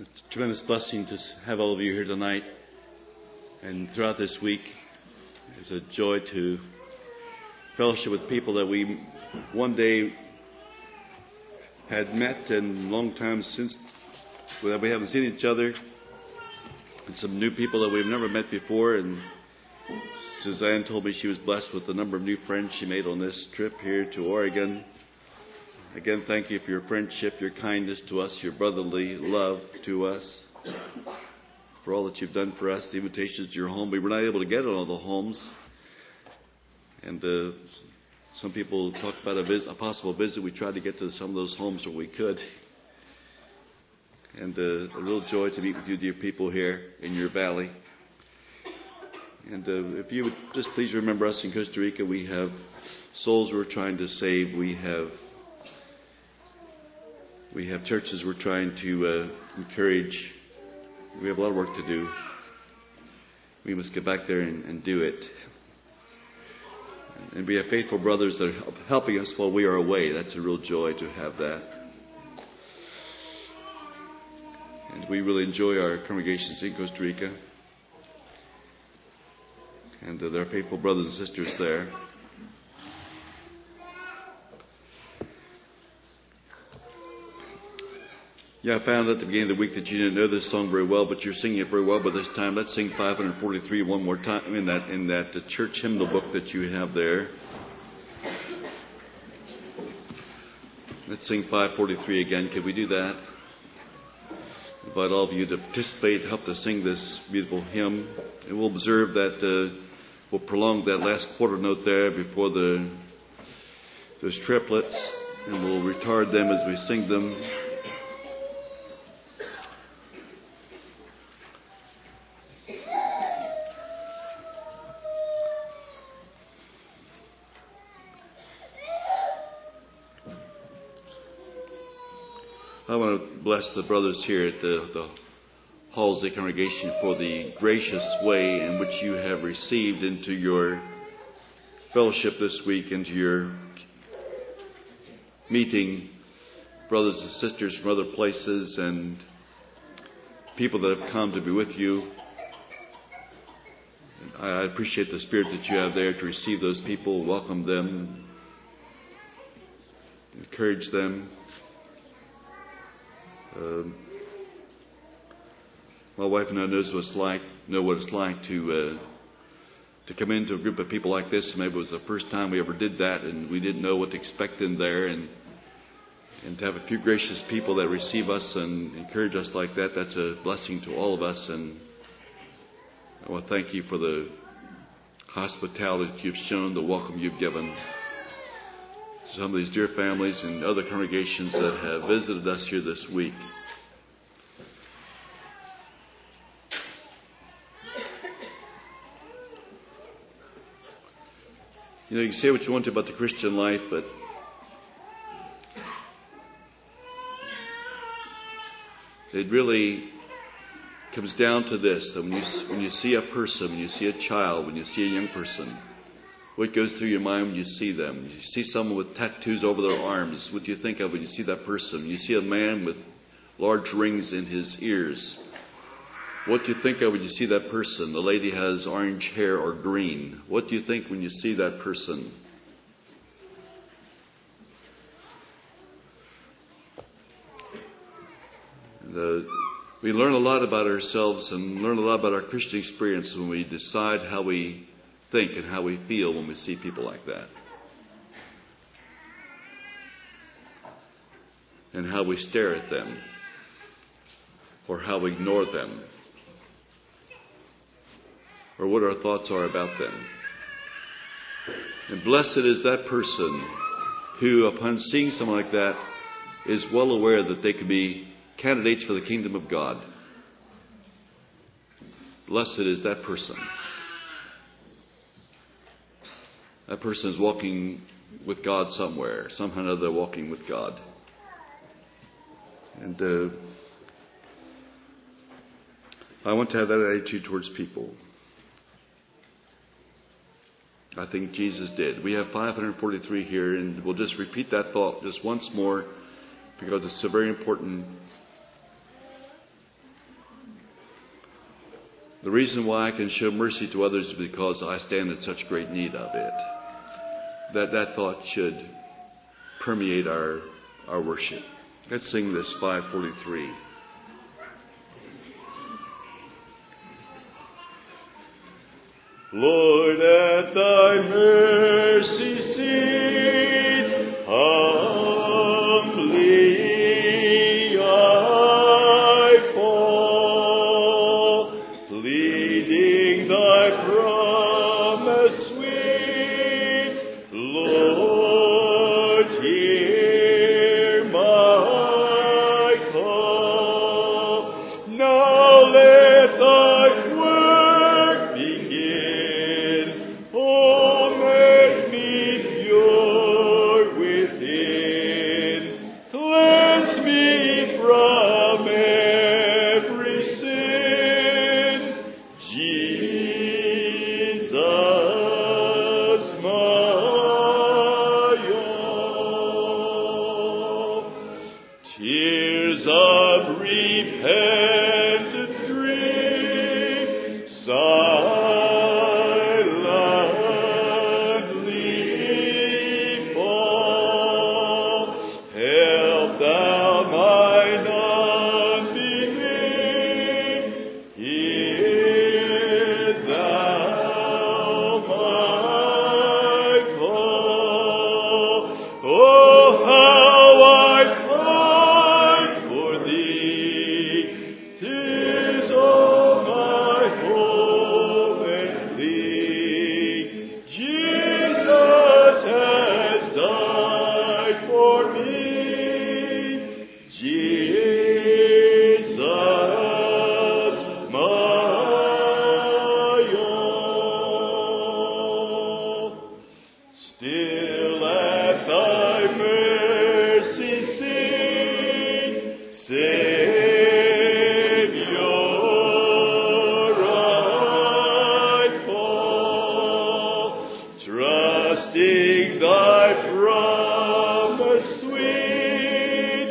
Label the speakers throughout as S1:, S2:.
S1: It's a tremendous blessing to have all of you here tonight and throughout this week. It's a joy to fellowship with people that we one day had met and long time since that we haven't seen each other. And some new people that we've never met before. And Suzanne told me she was blessed with the number of new friends she made on this trip here to Oregon. Again, thank you for your friendship, your kindness to us, your brotherly love to us, for all that you've done for us, the invitations to your home. We were not able to get in all the homes, and some people talked about a possible visit. We tried to get to some of those homes where we could. And a real joy to meet with you, dear people, here in your valley. And if you would just please remember us in Costa Rica, we have souls we're trying to save. We have churches we're trying to encourage. We have a lot of work to do. We must get back there and do it. And we have faithful brothers that are helping us while we are away. That's a real joy to have that. And we really enjoy our congregations in Costa Rica. And there are faithful brothers and sisters there. Yeah, I found at the beginning of the week that you didn't know this song very well, but you're singing it very well by this time. Let's sing 543 one more time in that church hymnal book that you have there. Let's sing 543 again. Can we do that? Invite all of you to participate, help to sing this beautiful hymn. And we'll observe that we'll prolong that last quarter note there before those triplets, and we'll retard them as we sing them. I want to bless the brothers here at the Halsey congregation for the gracious way in which you have received into your fellowship this week, into your meeting brothers and sisters from other places and people that have come to be with you. I appreciate the spirit that you have there to receive those people, welcome them, encourage them. My wife and I know what it's like to come into a group of people like this. Maybe it was the first time we ever did that, and we didn't know what to expect in there. And to have a few gracious people that receive us and encourage us like that, that's a blessing to all of us. And I want to thank you for the hospitality that you've shown, the welcome you've given to some of these dear families and other congregations that have visited us here this week. You know, you can say what you want to about the Christian life, but it really comes down to this, that when you see a person, when you see a child, when you see a young person, what goes through your mind when you see them? You see someone with tattoos over their arms. What do you think of when you see that person? You see a man with large rings in his ears. What do you think of when you see that person? The lady has orange hair or green. What do you think when you see that person? We learn a lot about ourselves and learn a lot about our Christian experience when we decide how we think and how we feel when we see people like that. And how we stare at them. Or how we ignore them. Or what our thoughts are about them. And blessed is that person who, upon seeing someone like that, is well aware that they could be candidates for the kingdom of God. Blessed is that person. That person is walking with God somewhere. Somehow or another they're walking with God. And I want to have that attitude towards people. I think Jesus did. We have 543 here, and we'll just repeat that thought just once more because it's a very important The reason why I can show mercy to others is because I stand in such great need of it. That thought should permeate our worship. Let's sing this 543. Lord, at thy mercy seat, humbly I fall, pleading thy promise sweet. Lord, hear my call. Now let thy work begin. Oh, make me pure within. Cleanse me from every sin. Jesus, my all. Tears of repentant grief silently fall. Help thou mine unbelief. Hear thou my call. Oh, how I pine for thee. 'Tis all my hope and plea. Jesus has died for me. Jesus, my all. Still at thy mercy seat, Savior, I fall, trusting thy promise sweet.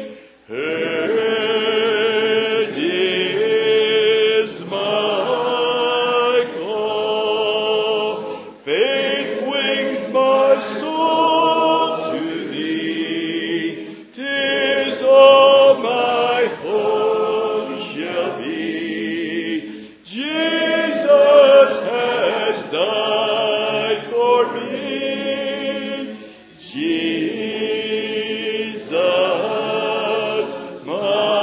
S1: Heard is my call. Faith wings my soul to thee. 'Tis all my hope shall be. Jesus has died for me. Jesus, my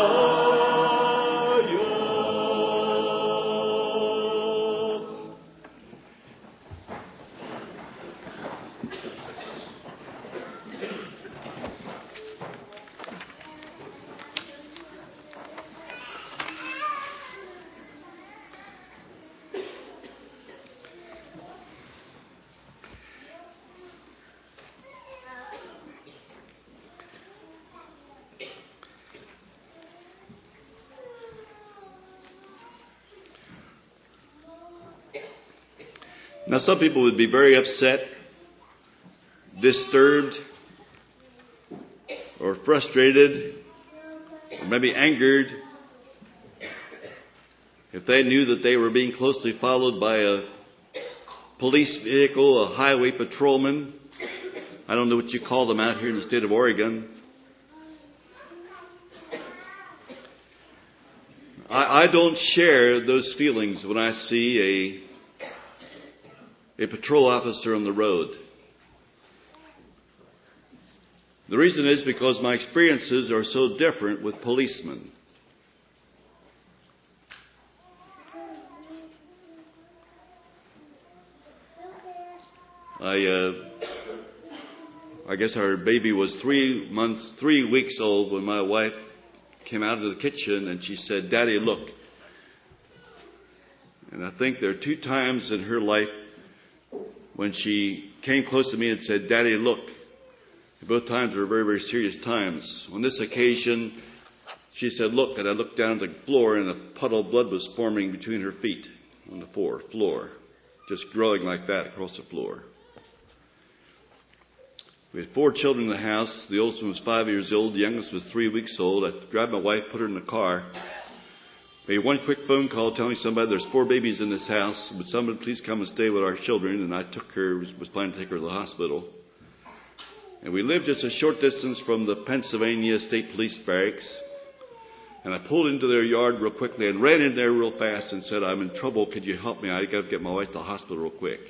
S1: all. Now, some people would be very upset, disturbed, or frustrated, or maybe angered if they knew that they were being closely followed by a police vehicle, a highway patrolman. I don't know what you call them out here in the state of Oregon. I don't share those feelings when I see a patrol officer on the road. The reason is because my experiences are so different with policemen. I guess our baby was 3 weeks old when my wife came out of the kitchen and she said, "Daddy, look." And I think there are 2 times in her life when she came close to me and said, "Daddy, look." Both times were very, very serious times. On this occasion, she said, "Look," and I looked down at the floor and a puddle of blood was forming between her feet on the floor, just growing like that across the floor. We had 4 children in the house. The oldest one was 5 years old. The youngest was 3 weeks old. I grabbed my wife, put her in the car. Made one quick phone call telling somebody there's 4 babies in this house. Would somebody please come and stay with our children? And I took her, was planning to take her to the hospital. And we lived just a short distance from the Pennsylvania State Police Barracks. And I pulled into their yard real quickly and ran in there real fast and said, I'm in trouble. Could you help me? I got to get my wife to the hospital real quick.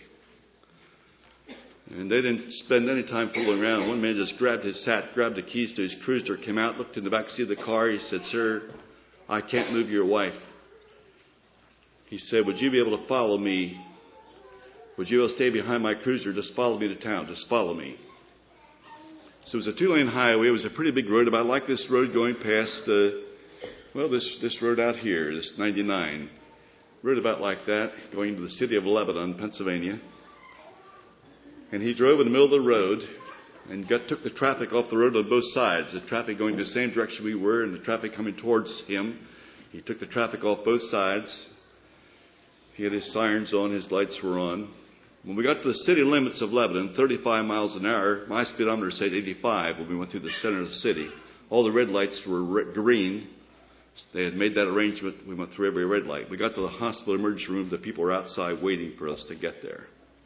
S1: And they didn't spend any time fooling around. One man just grabbed his hat, grabbed the keys to his cruiser, came out, looked in the back seat of the car. He said, sir, I can't move your wife. He said, would you be able to follow me? Would you be able to stay behind my cruiser? Just follow me to town. Just follow me. So it was a 2-lane highway. It was a pretty big road, about like this road going past, this road out here, this 99. Road about like that, going to the city of Lebanon, Pennsylvania. And he drove in the middle of the road and took the traffic off the road on both sides. The traffic going the same direction we were and the traffic coming towards him. He took the traffic off both sides. He had his sirens on, his lights were on. When we got to the city limits of Lebanon, 35 miles an hour, my speedometer said 85 when we went through the center of the city. All the red lights were green. They had made that arrangement. We went through every red light. We got to the hospital emergency room. The people were outside waiting for us to get there.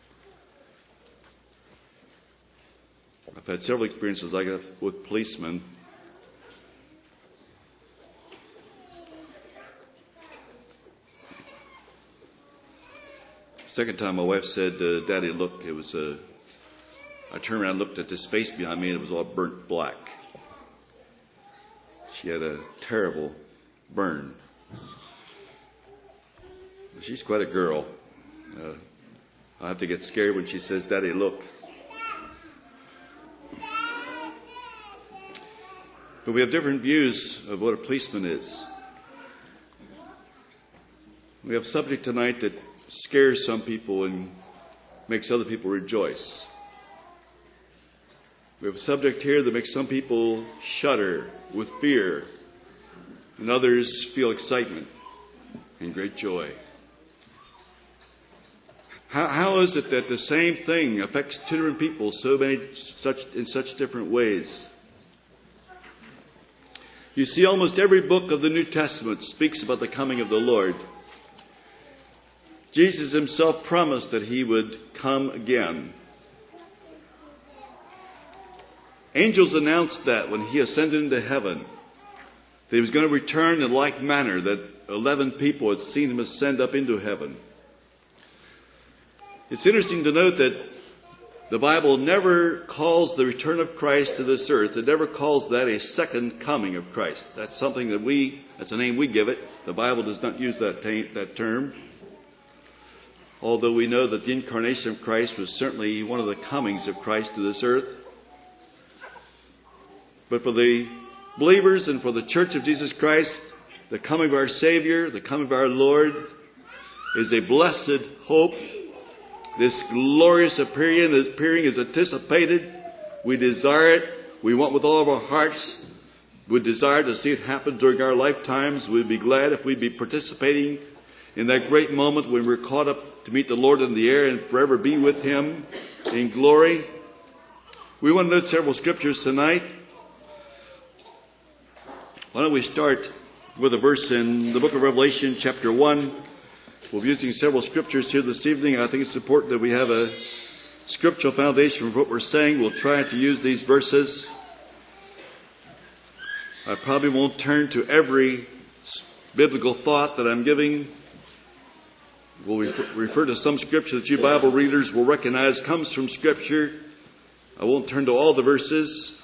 S1: I've had several experiences like that with policemen. Second time my wife said, Daddy, look, I turned around and looked at this face behind me and it was all burnt black. She had a terrible burn. She's quite a girl. I have to get scared when she says, Daddy, look. But we have different views of what a policeman is. We have a subject tonight that scares some people and makes other people rejoice. We have a subject here that makes some people shudder with fear and others feel excitement and great joy. How is it that the same thing affects two different people in such different ways? You see, almost every book of the New Testament speaks about the coming of the Lord. Jesus himself promised that he would come again. Angels announced that when he ascended into heaven, that he was going to return in like manner, that 11 people had seen him ascend up into heaven. It's interesting to note that the Bible never calls the return of Christ to this earth. It never calls that a second coming of Christ. That's something that's a name we give it. The Bible does not use that term. Although we know that the incarnation of Christ was certainly one of the comings of Christ to this earth. But for the believers and for the Church of Jesus Christ, the coming of our Savior, the coming of our Lord, is a blessed hope. This glorious appearing is anticipated. We desire it. We want with all of our hearts. We desire to see it happen during our lifetimes. We'd be glad if we'd be participating in that great moment when we're caught up to meet the Lord in the air and forever be with him in glory. We want to note several scriptures tonight. Why don't we start with a verse in the book of Revelation, chapter 1. We'll be using several scriptures here this evening. I think it's important that we have a scriptural foundation for what we're saying. We'll try to use these verses. I probably won't turn to every biblical thought that I'm giving. We'll refer to some scripture that you Bible readers will recognize comes from Scripture. I won't turn to all the verses.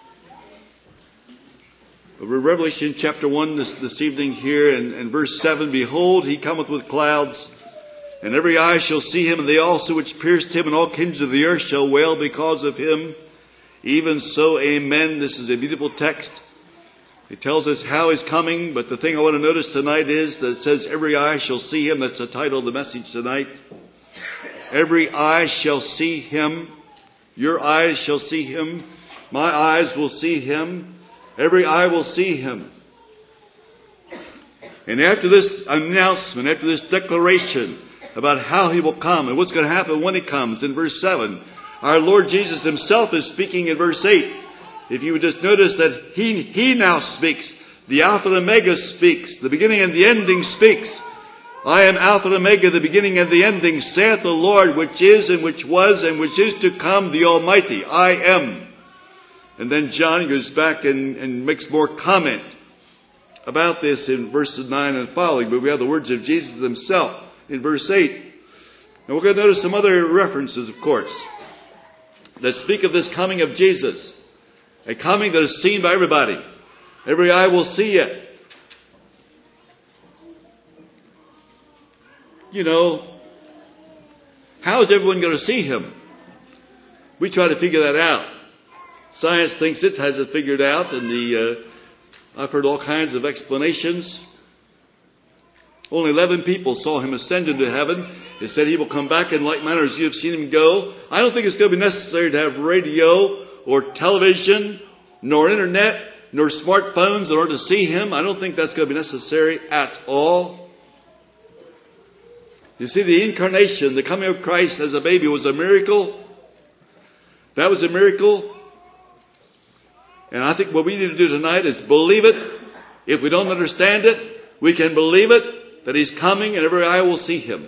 S1: But we're Revelation chapter 1 this evening here, and verse 7, Behold, he cometh with clouds, and every eye shall see him, and they also which pierced him, and all kings of the earth shall wail because of him. Even so, amen. This is a beautiful text. It tells us how he's coming, but the thing I want to notice tonight is that it says, every eye shall see him. That's the title of the message tonight. Every eye shall see him. Your eyes shall see him. My eyes will see him. Every eye will see him. And after this announcement, after this declaration about how he will come and what's going to happen when he comes, in verse 7, our Lord Jesus himself is speaking in verse 8. If you would just notice that he now speaks The Alpha and Omega speaks. The beginning and the ending speaks. I am Alpha and Omega, the beginning and the ending, saith the Lord, which is and which was and which is to come, the Almighty. I am. And then John goes back and makes more comment about this in verses 9 and following. But we have the words of Jesus himself in verse 8. And we're going to notice some other references, of course, that speak of this coming of Jesus. A coming that is seen by everybody. Every eye will see it. You know, how is everyone going to see him? We try to figure that out. Science thinks it has it figured out, and I've heard all kinds of explanations. Only 11 people saw him ascend into heaven. It said he will come back in like manner as you have seen him go. I don't think it's going to be necessary to have radio or television, nor internet, nor smartphones in order to see him. I don't think that's going to be necessary at all. You see, the incarnation, the coming of Christ as a baby was a miracle. That was a miracle. And I think what we need to do tonight is believe it. If we don't understand it, we can believe it, that he's coming and every eye will see him.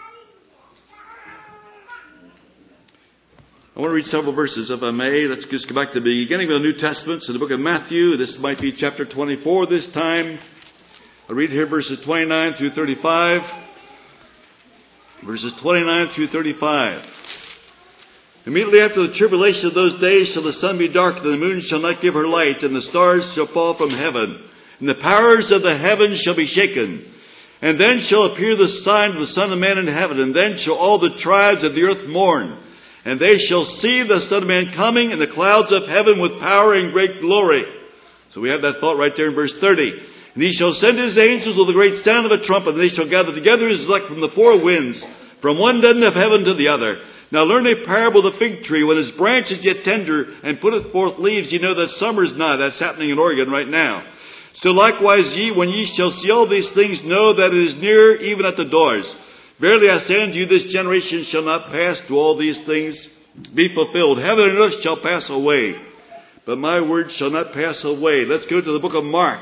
S1: I want to read several verses, if I may. Let's just go back to the beginning of the New Testament, so the book of Matthew. This might be chapter 24 this time. I'll read here verses 29 through 35. Verses 29 through 35. Immediately after the tribulation of those days shall the sun be darkened, and the moon shall not give her light, and the stars shall fall from heaven, and the powers of the heavens shall be shaken. And then shall appear the sign of the Son of Man in heaven, and then shall all the tribes of the earth mourn. And they shall see the Son of Man coming in the clouds of heaven with power and great glory. So we have that thought right there in verse 30. And he shall send his angels with a great sound of a trumpet, and they shall gather together his elect from the four winds, from one end of heaven to the other. Now learn a parable of the fig tree. When his branch is yet tender and putteth forth leaves, ye know that summer is nigh. That's happening in Oregon right now. So likewise ye, when ye shall see all these things, know that it is near, even at the doors. Verily I say unto you, this generation shall not pass till all these things be fulfilled. Heaven and earth shall pass away, but my word shall not pass away. Let's go to the book of Mark.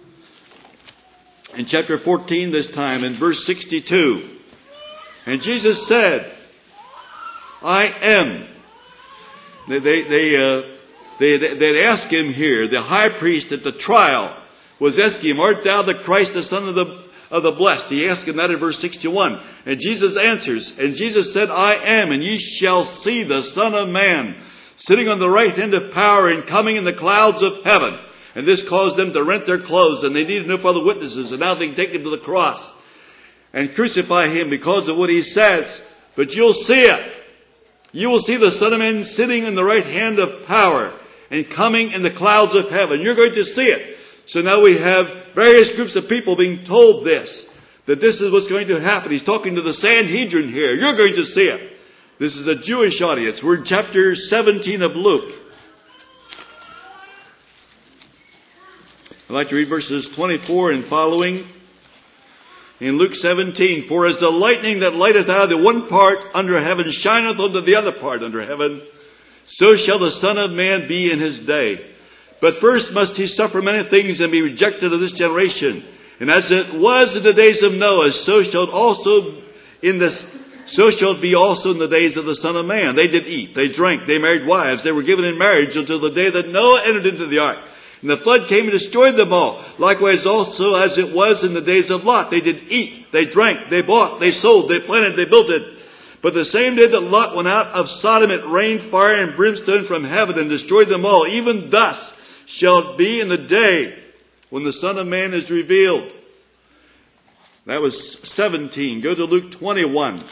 S1: In chapter 14 this time, in verse 62. And Jesus said, I am. They'd ask him here, the high priest at the trial was asking him, art thou the Christ, the Son of the blessed? He asked him that in verse 61. And Jesus answers, and Jesus said, I am, and ye shall see the Son of Man sitting on the right hand of power and coming in the clouds of heaven. And this caused them to rent their clothes, and they needed no further witnesses, and now they can take him to the cross and crucify him because of what he says. But you'll see it. You will see the Son of Man sitting in the right hand of power and coming in the clouds of heaven. You're going to see it. So now we have various groups of people being told this, that this is what's going to happen. He's talking to the Sanhedrin here. You're going to see it. This is a Jewish audience. We're in chapter 17 of Luke. I'd like to read verses 24 and following. In Luke 17, for as the lightning that lighteth out of the one part under heaven shineth unto the other part under heaven, so shall the Son of Man be in his day. But first must he suffer many things and be rejected of this generation. And as it was in the days of Noah, so shall it be also in the days of the Son of Man. They did eat, they drank, they married wives, they were given in marriage until the day that Noah entered into the ark. And the flood came and destroyed them all. Likewise also as it was in the days of Lot. They did eat, they drank, they bought, they sold, they planted, they built it. But the same day that Lot went out of Sodom, it rained fire and brimstone from heaven and destroyed them all. Even thus shall it be in the day when the Son of Man is revealed. That was 17. Go to Luke 21.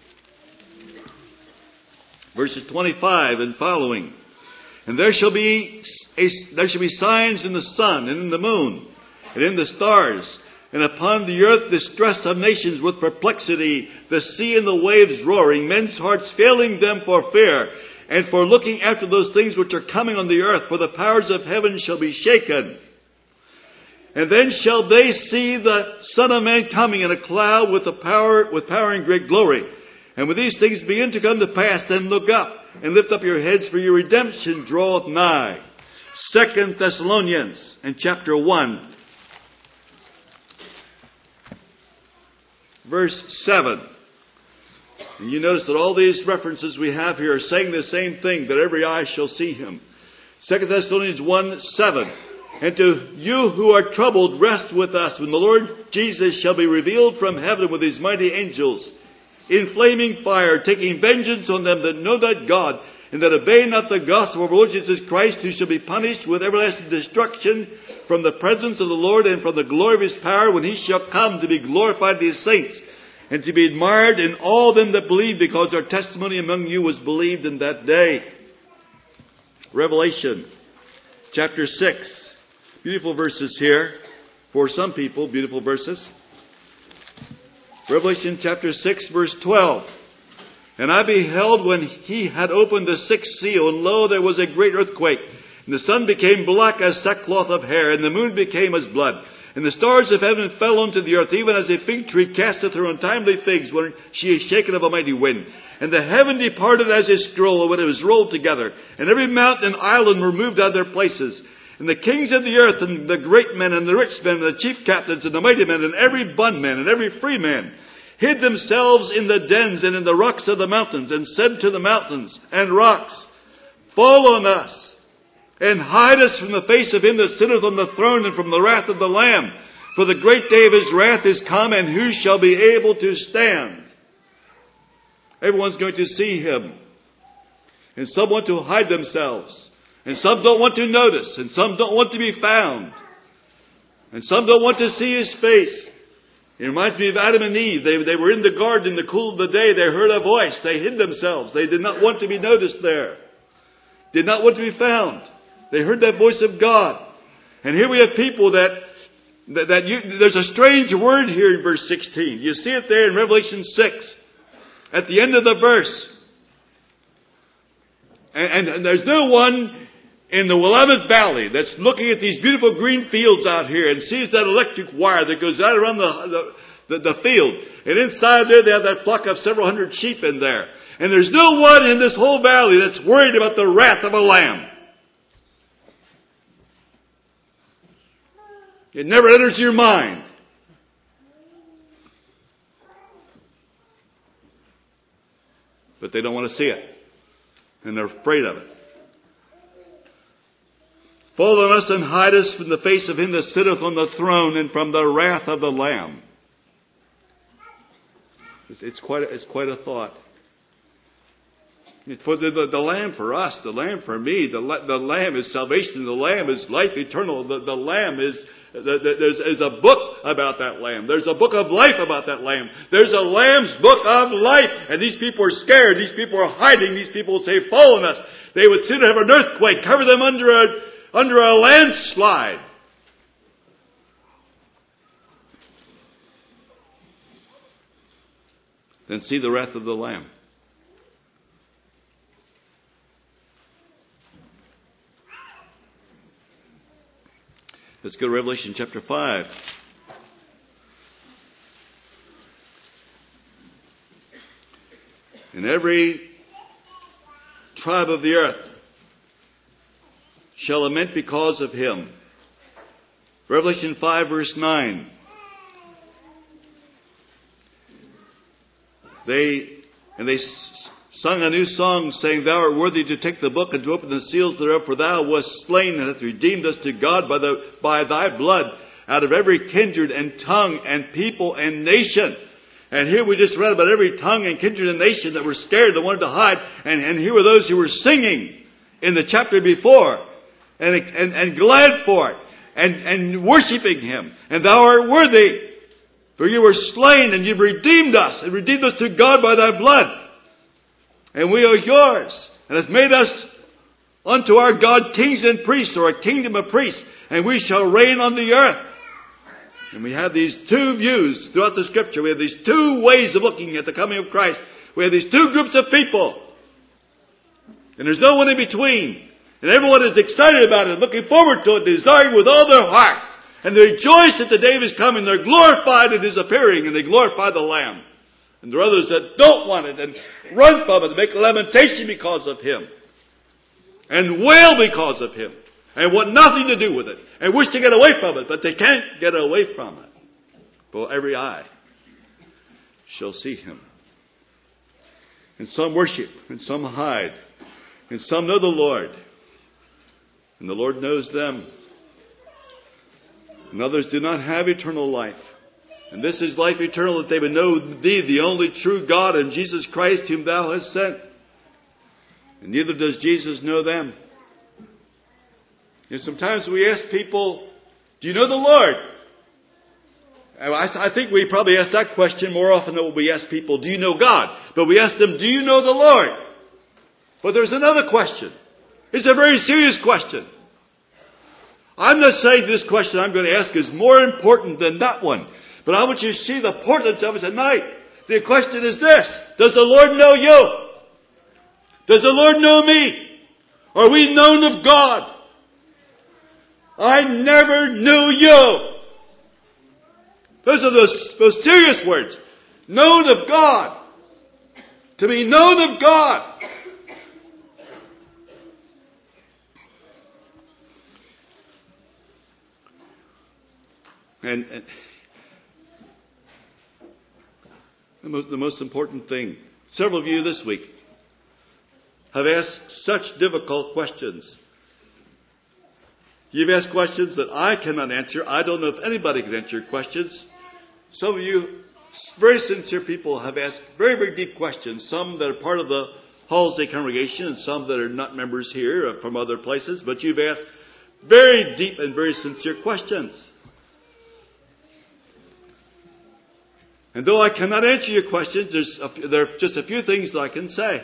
S1: Verses 25 and following. And there shall be signs in the sun and in the moon and in the stars, and upon the earth distress of nations with perplexity, the sea and the waves roaring, men's hearts failing them for fear, and for looking after those things which are coming on the earth, for the powers of heaven shall be shaken. And then shall they see the Son of Man coming in a cloud with power and great glory. And when these things begin to come to pass, then look up and lift up your heads, for your redemption draweth nigh. 2 Thessalonians and chapter 1 verse 7. And you notice that all these references we have here are saying the same thing, that every eye shall see him. 2 Thessalonians 1:7. And to you who are troubled, rest with us when the Lord Jesus shall be revealed from heaven with his mighty angels, in flaming fire, taking vengeance on them that know not God, and that obey not the gospel of our Lord Jesus Christ, who shall be punished with everlasting destruction from the presence of the Lord and from the glory of his power, when he shall come to be glorified in his saints, and to be admired in all them that believe, because our testimony among you was believed in that day. Revelation chapter 6. Beautiful verses here. For some people, beautiful verses. Revelation chapter 6, verse 12. And I beheld when he had opened the sixth seal, and lo, there was a great earthquake. And the sun became black as sackcloth of hair, and the moon became as blood. And the stars of heaven fell unto the earth, even as a fig tree casteth her untimely figs when she is shaken of a mighty wind. And the heaven departed as a scroll when it was rolled together. And every mountain and island were moved out of their places. And the kings of the earth, and the great men, and the rich men, and the chief captains, and the mighty men, and every bondman, and every free man, hid themselves in the dens and in the rocks of the mountains, and said to the mountains and rocks, Fall on us, and hide us from the face of him that sitteth on the throne, and from the wrath of the Lamb. For the great day of his wrath is come, and who shall be able to stand? Everyone's going to see him. And some want to hide themselves. And some don't want to notice. And some don't want to be found. And some don't want to see his face. It reminds me of Adam and Eve. They were in the garden in the cool of the day. They heard a voice. They hid themselves. They did not want to be noticed there. Did not want to be found. They heard that voice of God. And here we have people there's a strange word here in verse 16. You see it there in Revelation 6. At the end of the verse. And there's no one in the Willamette Valley that's looking at these beautiful green fields out here and sees that electric wire that goes out around the field. And inside there they have that flock of several hundred sheep in there. And there's no one in this whole valley that's worried about the wrath of a lamb. It never enters your mind. But they don't want to see it. And they're afraid of it. Fall on us and hide us from the face of him that sitteth on the throne and from the wrath of the Lamb. It's quite a thought. For the Lamb for us, the Lamb for me, the Lamb is salvation, the Lamb is life eternal, the Lamb is, there's a book about that Lamb. There's a book of life about that Lamb. There's a Lamb's book of life. And these people are scared. These people are hiding. These people say, fall on us. They would soon have an earthquake, cover them under a landslide. Then see the wrath of the Lamb. Let's go to Revelation chapter 5. And every tribe of the earth shall lament because of him. Revelation 5 verse 9. They sung a new song, saying, Thou art worthy to take the book and to open the seals thereof, for thou wast slain and hast redeemed us to God by thy blood out of every kindred and tongue and people and nation. And here we just read about every tongue and kindred and nation that were scared, that wanted to hide. And here were those who were singing in the chapter before and glad for it and worshiping him. And thou art worthy, for you were slain and you've redeemed us and redeemed us to God by thy blood. And we are yours, and has made us unto our God kings and priests, or a kingdom of priests, and we shall reign on the earth. And we have these two views throughout the Scripture. We have these two ways of looking at the coming of Christ. We have these two groups of people. And there's no one in between. And everyone is excited about it, looking forward to it, desiring with all their heart. And they rejoice that the day of his coming. They're glorified at his appearing, and they glorify the Lamb. And there are others that don't want it and run from it, make lamentation because of him. And wail because of him. And want nothing to do with it. And wish to get away from it, but they can't get away from it. For every eye shall see him. And some worship, and some hide, and some know the Lord, and the Lord knows them. And others do not have eternal life. And this is life eternal, that they would know thee, the only true God, and Jesus Christ, whom thou hast sent. And neither does Jesus know them. And sometimes we ask people, do you know the Lord? I think we probably ask that question more often than we ask people, do you know God? But we ask them, do you know the Lord? But there's another question. It's a very serious question. I'm not saying this question I'm going to ask is more important than that one. But I want you to see the importance of it tonight. The question is this. Does the Lord know you? Does the Lord know me? Are we known of God? I never knew you. Those are the most serious words. Known of God. To be known of God. And the most important thing, several of you this week have asked such difficult questions. You've asked questions that I cannot answer. I don't know if anybody can answer your questions. Some of you, very sincere people, have asked very, very deep questions. Some that are part of the Halsey congregation and some that are not members here from other places. But you've asked very deep and very sincere questions. And though I cannot answer your questions, there are just a few things that I can say.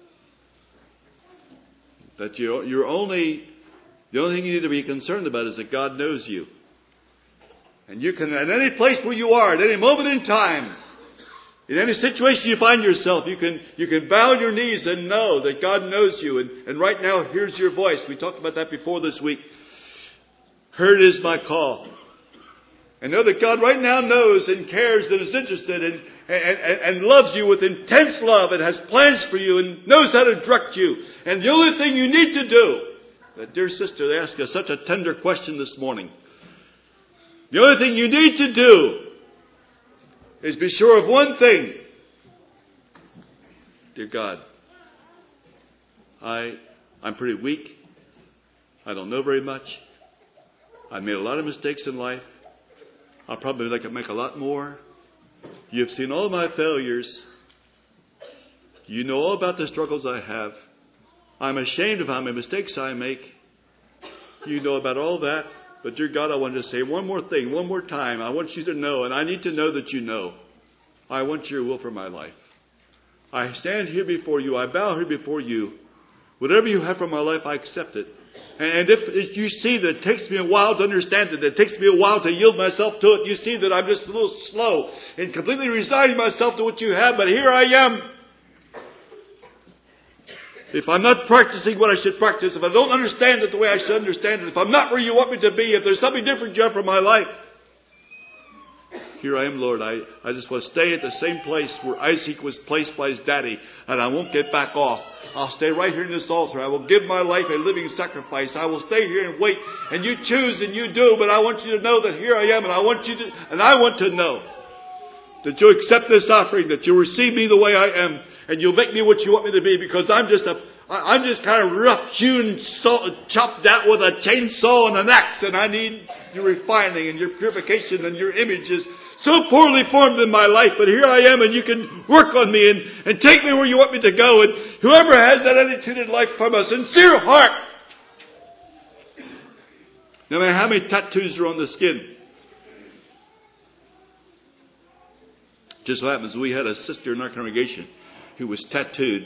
S1: That the only thing you need to be concerned about is that God knows you. And you can, at any place where you are, at any moment in time, in any situation you find yourself, you can bow your knees and know that God knows you. And right now, here's your voice. We talked about that before this week. Heard is my call. And know that God right now knows and cares and is interested and loves you with intense love and has plans for you and knows how to direct you. And the only thing you need to do, that dear sister asked us such a tender question this morning. The only thing you need to do is be sure of one thing. Dear God, I'm pretty weak. I don't know very much. I've made a lot of mistakes in life. I'll probably make a lot more. You've seen all my failures. You know all about the struggles I have. I'm ashamed of how many mistakes I make. You know about all that. But dear God, I want to say one more thing, one more time. I want you to know, and I need to know that you know. I want your will for my life. I stand here before you. I bow here before you. Whatever you have for my life, I accept it. And if you see that it takes me a while to understand it takes me a while to yield myself to it, you see that I'm just a little slow in completely resigning myself to what you have, but here I am. If I'm not practicing what I should practice, if I don't understand it the way I should understand it, if I'm not where you want me to be, if there's something different you have for my life, here I am, Lord. I just want to stay at the same place where Isaac was placed by his daddy, and I won't get back off. I'll stay right here in this altar. I will give my life a living sacrifice. I will stay here and wait, and you choose and you do, but I want you to know that here I am, and I want to know that you'll accept this offering, that you'll receive me the way I am, and you'll make me what you want me to be, because I'm just kind of rough-hewn, chopped out with a chainsaw and an axe, and I need your refining and your purification and your images so poorly formed in my life, but here I am, and you can work on me and take me where you want me to go. And whoever has that attitude in life from a sincere heart, no matter how many tattoos are on the skin. Just so happens we had a sister in our congregation who was tattooed.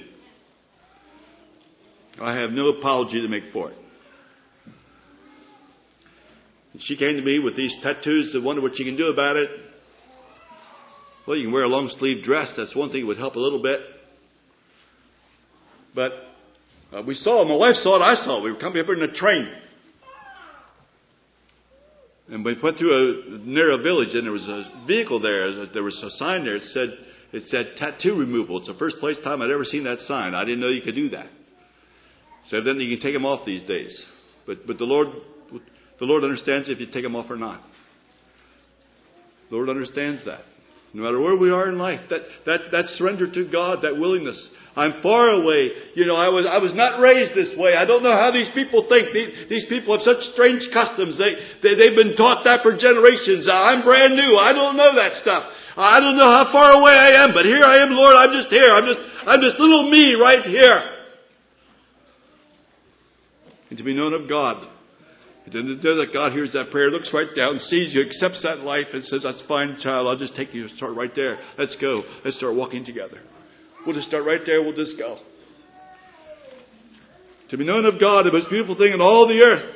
S1: I have no apology to make for it. She came to me with these tattoos and wondered what she can do about it. Well, you can wear a long sleeve dress. That's one thing that would help a little bit. But we saw it. My wife saw it. I saw it. We were coming up in a train. And we went through near a village, and there was a vehicle there. There was a sign there. It said tattoo removal. It's the first time I'd ever seen that sign. I didn't know you could do that. So then you can take them off these days. But the Lord understands if you take them off or not. The Lord understands that. No matter where we are in life, that surrender to God, that willingness. I'm far away. I was not raised this way. I don't know how these people think. These people have such strange customs. They've been taught that for generations. I'm brand new. I don't know that stuff. I don't know how far away I am, but here I am, Lord. I'm just here. I'm just little me right here. And to be known of God. And to know that God hears that prayer, looks right down, sees you, accepts that life, and says, that's fine, child. I'll just take you and start right there. Let's go. Let's start walking together. We'll just start right there. We'll just go. To be known of God, the most beautiful thing in all the earth.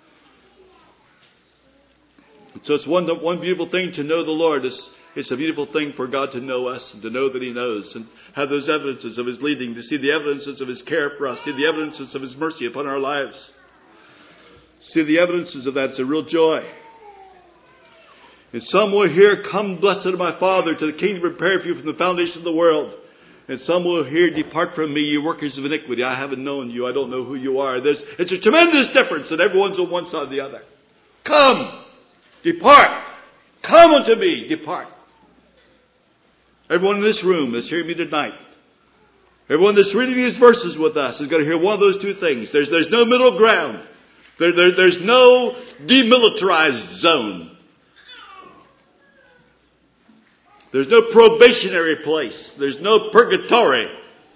S1: And so it's one beautiful thing to know the Lord. It's a beautiful thing for God to know us and to know that He knows and have those evidences of His leading, to see the evidences of His care for us, see the evidences of His mercy upon our lives. See the evidences of that. It's a real joy. And some will hear, come blessed of my Father to the kingdom prepared for you from the foundation of the world. And some will hear, depart from me, you workers of iniquity. I haven't known you. I don't know who you are. It's a tremendous difference that everyone's on one side or the other. Come, depart. Come unto me, depart. Everyone in this room that's hearing me tonight, everyone that's reading these verses with us is going to hear one of those two things. There's no middle ground. There's no demilitarized zone. There's no probationary place. There's no purgatory.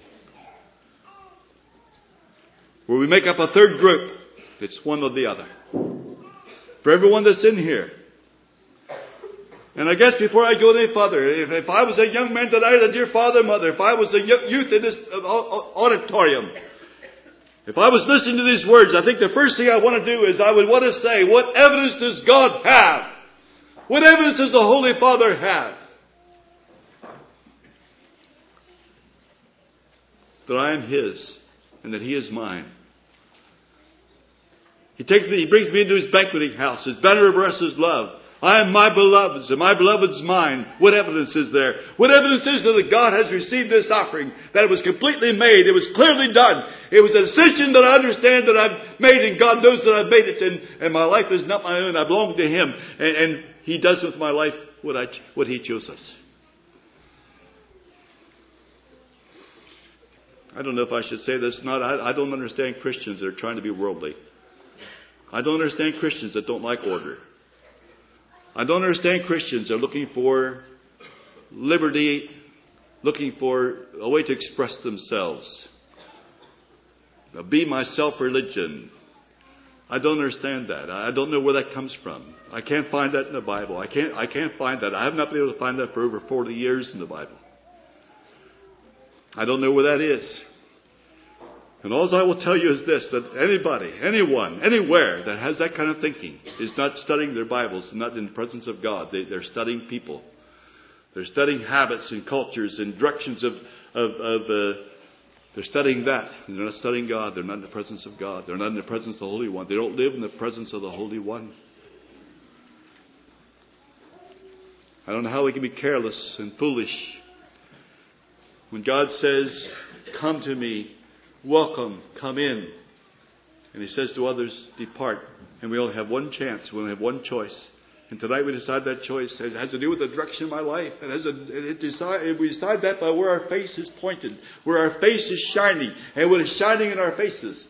S1: Where we make up a third group. It's one or the other. For everyone that's in here. And I guess before I go any further, if I was a young man tonight, a dear father and mother, if I was a youth in this auditorium, if I was listening to these words, I think the first thing I want to do is I would want to say, what evidence does God have? What evidence does the Holy Father have? That I am His and that He is mine. He brings me into His banqueting house. His banner of rest is love. I am my beloved's and my beloved's mine. What evidence is there? What evidence is there that God has received this offering? That it was completely made. It was clearly done. It was a decision that I understand that I've made, and God knows that I've made it, and my life is not my own. I belong to Him. And He does with my life what He chooses. I don't know if I should say this or not. I don't understand Christians that are trying to be worldly. I don't understand Christians that don't like order. I don't understand Christians that are looking for liberty, looking for a way to express themselves. A be myself religion. I don't understand that. I don't know where that comes from. I can't find that in the Bible. I can't find that. I have not been able to find that for over 40 years in the Bible. I don't know where that is. And all I will tell you is this, that anybody, anyone, anywhere that has that kind of thinking is not studying their Bibles and not in the presence of God. They're studying people. They're studying habits and cultures and directions they're studying that. And they're not studying God. They're not in the presence of God. They're not in the presence of the Holy One. They don't live in the presence of the Holy One. I don't know how we can be careless and foolish when God says, come to me. Welcome, come in. And He says to others, depart. And we only have one chance. We only have one choice. And tonight we decide that choice. It has to do with the direction of my life. We decide that by where our face is pointed, where our face is shining, and what is shining in our faces.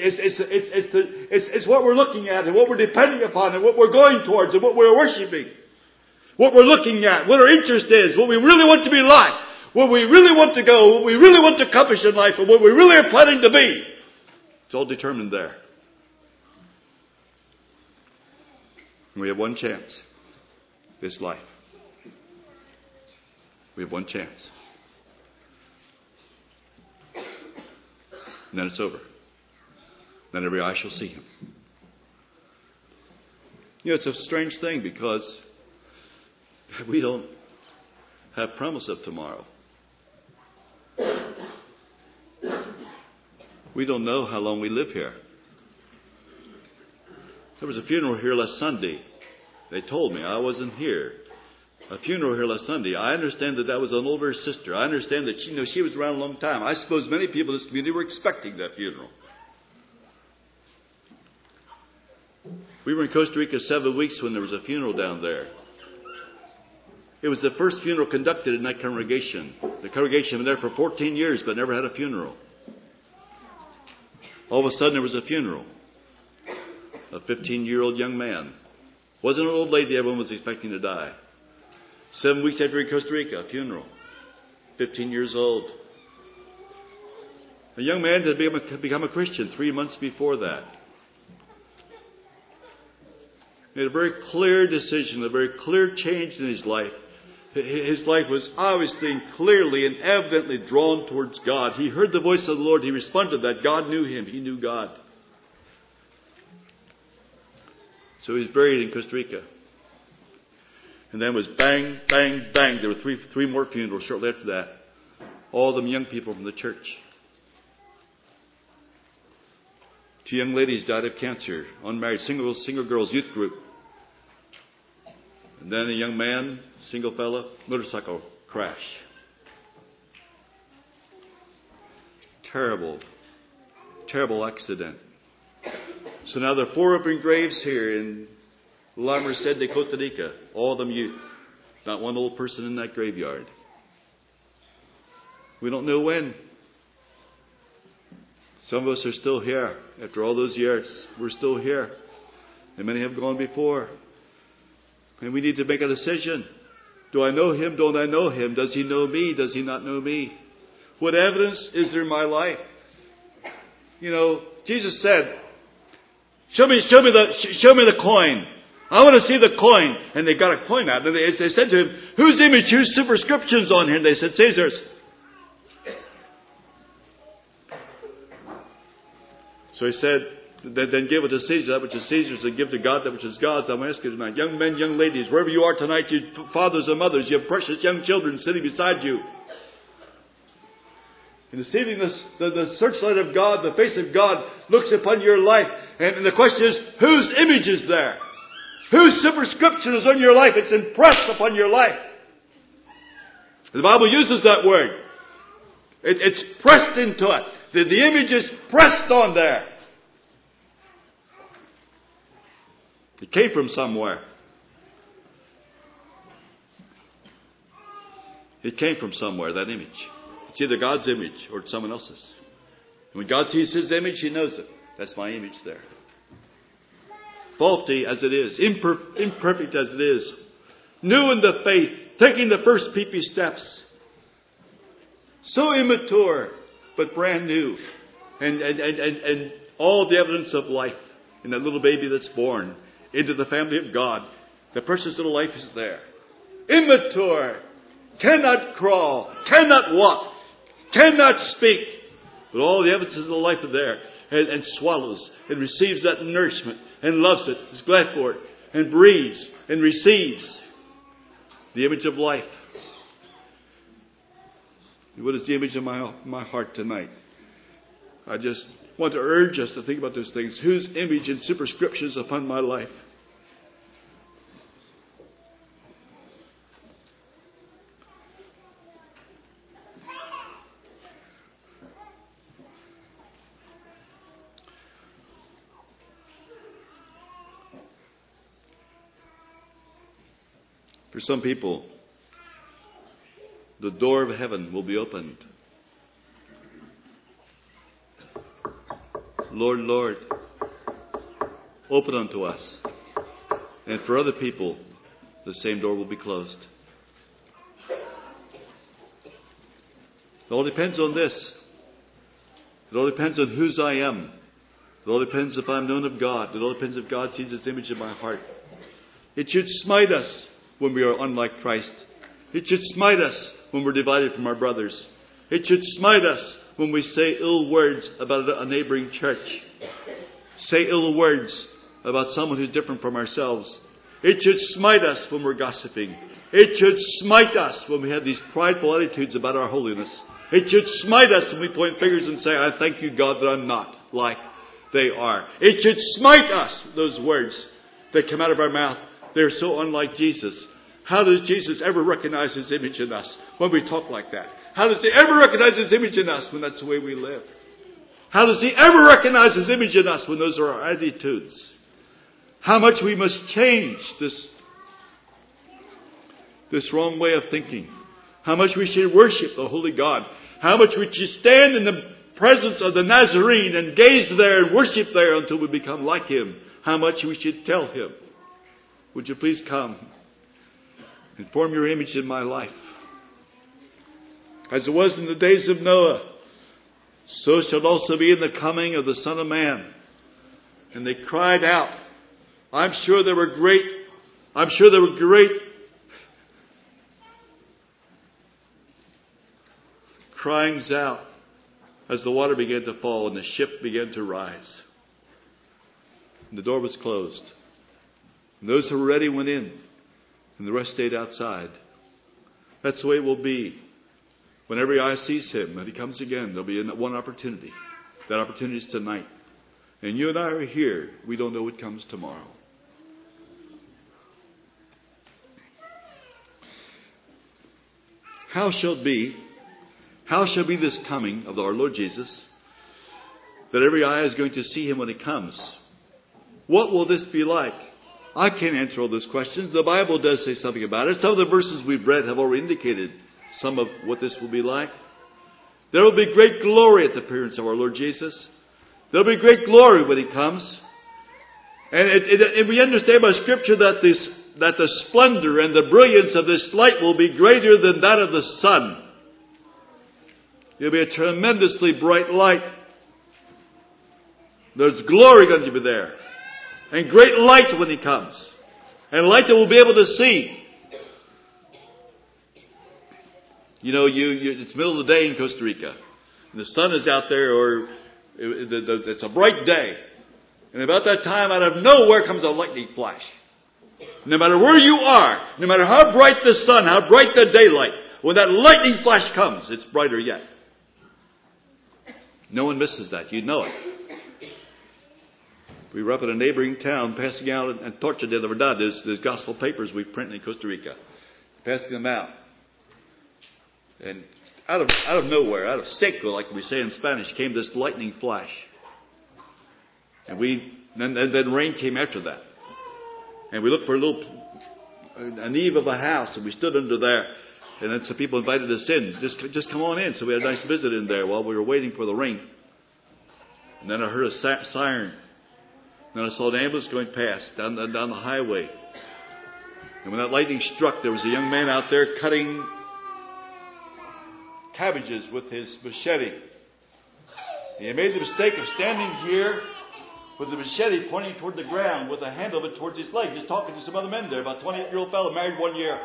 S1: It's what we're looking at, and what we're depending upon, and what we're going towards, and what we're worshiping. What we're looking at, what our interest is, what we really want to be like. Where we really want to go, what we really want to accomplish in life, and what we really are planning to be. It's all determined there. And we have one chance. This life. We have one chance. And then it's over. Then every eye shall see Him. It's a strange thing because we don't have promise of tomorrow. We don't know how long we live here. There was a funeral here last Sunday. They told me. I wasn't here. A funeral here last Sunday. I understand that was an older sister. I understand that she was around a long time. I suppose many people in this community were expecting that funeral. We were in Costa Rica 7 weeks when there was a funeral down there. It was the first funeral conducted in that congregation. The congregation had been there for 14 years but never had a funeral. All of a sudden there was a funeral. A 15-year-old young man. Wasn't an old lady everyone was expecting to die. 7 weeks after in Costa Rica, a funeral. 15 years old. A young man had become a Christian 3 months before that. Made a very clear decision, a very clear change in his life. His life was obviously and clearly and evidently drawn towards God. He heard the voice of the Lord. He responded to that. God knew him. He knew God. So he was buried in Costa Rica. And then it was bang, bang, bang. There were three more funerals shortly after that. All of them young people from the church. 2 young ladies died of cancer. Unmarried, single girls, youth group. And then a young man, single fella, motorcycle crash. Terrible, terrible accident. So now there are 4 open graves here in La Merced de Costa Rica. All of them youth. Not one old person in that graveyard. We don't know when. Some of us are still here. After all those years, we're still here. And many have gone before. And we need to make a decision. Do I know him? Don't I know him? Does he know me? Does he not know me? What evidence is there in my life? You know, Jesus said, Show me the coin. I want to see the coin. And they got a coin out. And they said to him, whose image, whose superscription's on here? And they said, Caesar's. So he said, then give it to Caesar, that which is Caesar's, and give to God that which is God's. I'm asking you tonight, young men, young ladies, wherever you are tonight, you fathers and mothers, you have precious young children sitting beside you. And this evening, the searchlight of God, the face of God, looks upon your life. And the question is, whose image is there? Whose superscription is on your life? It's impressed upon your life. The Bible uses that word. It's pressed into it. The image is pressed on there. It came from somewhere. It came from somewhere, that image. It's either God's image or it's someone else's. And when God sees His image, He knows it. That's my image there. Faulty as it is, imperfect as it is, new in the faith, taking the first peepee steps, so immature, but brand new, and all the evidence of life in that little baby that's born into the family of God. The precious little life is there. Immature, cannot crawl, cannot walk, cannot speak, but all the evidences of the life are there, and swallows and receives that nourishment and loves it, is glad for it, and breathes and receives the image of life. What is the image of my heart tonight? I just want to urge us to think about those things. Whose image and superscription is upon my life? For some people, the door of heaven will be opened. Lord, Lord, open unto us. And for other people, the same door will be closed. It all depends on this. It all depends on whose I am. It all depends if I'm known of God. It all depends if God sees His image in my heart. It should smite us when we are unlike Christ. It should smite us when we're divided from our brothers. It should smite us when we say ill words about a neighboring church. Say ill words about someone who's different from ourselves. It should smite us when we're gossiping. It should smite us when we have these prideful attitudes about our holiness. It should smite us when we point fingers and say, I thank you, God, that I'm not like they are. It should smite us, those words that come out of our mouth. They're so unlike Jesus. How does Jesus ever recognize His image in us when we talk like that? How does He ever recognize His image in us when that's the way we live? How does He ever recognize His image in us when those are our attitudes? How much we must change this this wrong way of thinking. How much we should worship the Holy God. How much we should stand in the presence of the Nazarene and gaze there and worship there until we become like Him. How much we should tell Him, would you please come and form your image in my life? As it was in the days of Noah, so shall it also be in the coming of the Son of Man. And they cried out. I'm sure there were great cryings out as the water began to fall and the ship began to rise. And the door was closed. And those who were ready went in, and the rest stayed outside. That's the way it will be. When every eye sees Him and He comes again, there'll be one opportunity. That opportunity is tonight. And you and I are here. We don't know what comes tomorrow. How shall be this coming of our Lord Jesus, that every eye is going to see Him when He comes? What will this be like? I can't answer all those questions. The Bible does say something about it. Some of the verses we've read have already indicated some of what this will be like. There will be great glory at the appearance of our Lord Jesus. There will be great glory when He comes. And we understand by Scripture that the splendor and the brilliance of this light will be greater than that of the sun. It'll be a tremendously bright light. There's glory going to be there. And great light when He comes. And light that we'll be able to see. You know, it's middle of the day in Costa Rica. And the sun is out there, or it's a bright day. And about that time, out of nowhere comes a lightning flash. No matter where you are, no matter how bright the sun, how bright the daylight, when that lightning flash comes, it's brighter yet. No one misses that. You know it. We were up in a neighboring town passing out Antorcha de la Verdad. There's gospel papers we print in Costa Rica. Passing them out. And out of nowhere, out of seco, like we say in Spanish, came this lightning flash. And then rain came after that. And we looked for an eave of a house, and we stood under there. And then some people invited us in. Just come on in. So we had a nice visit in there while we were waiting for the rain. And then I heard a siren. And then I saw an ambulance going past down the highway. And when that lightning struck, there was a young man out there cutting cabbages with his machete. And he made the mistake of standing here with the machete pointing toward the ground with the handle of it towards his leg, just talking to some other men there. About a 28-year-old fellow, married 1 year.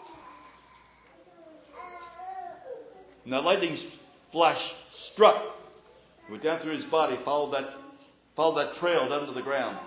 S1: And that lightning flash struck, went down through his body, followed that trail down to the ground.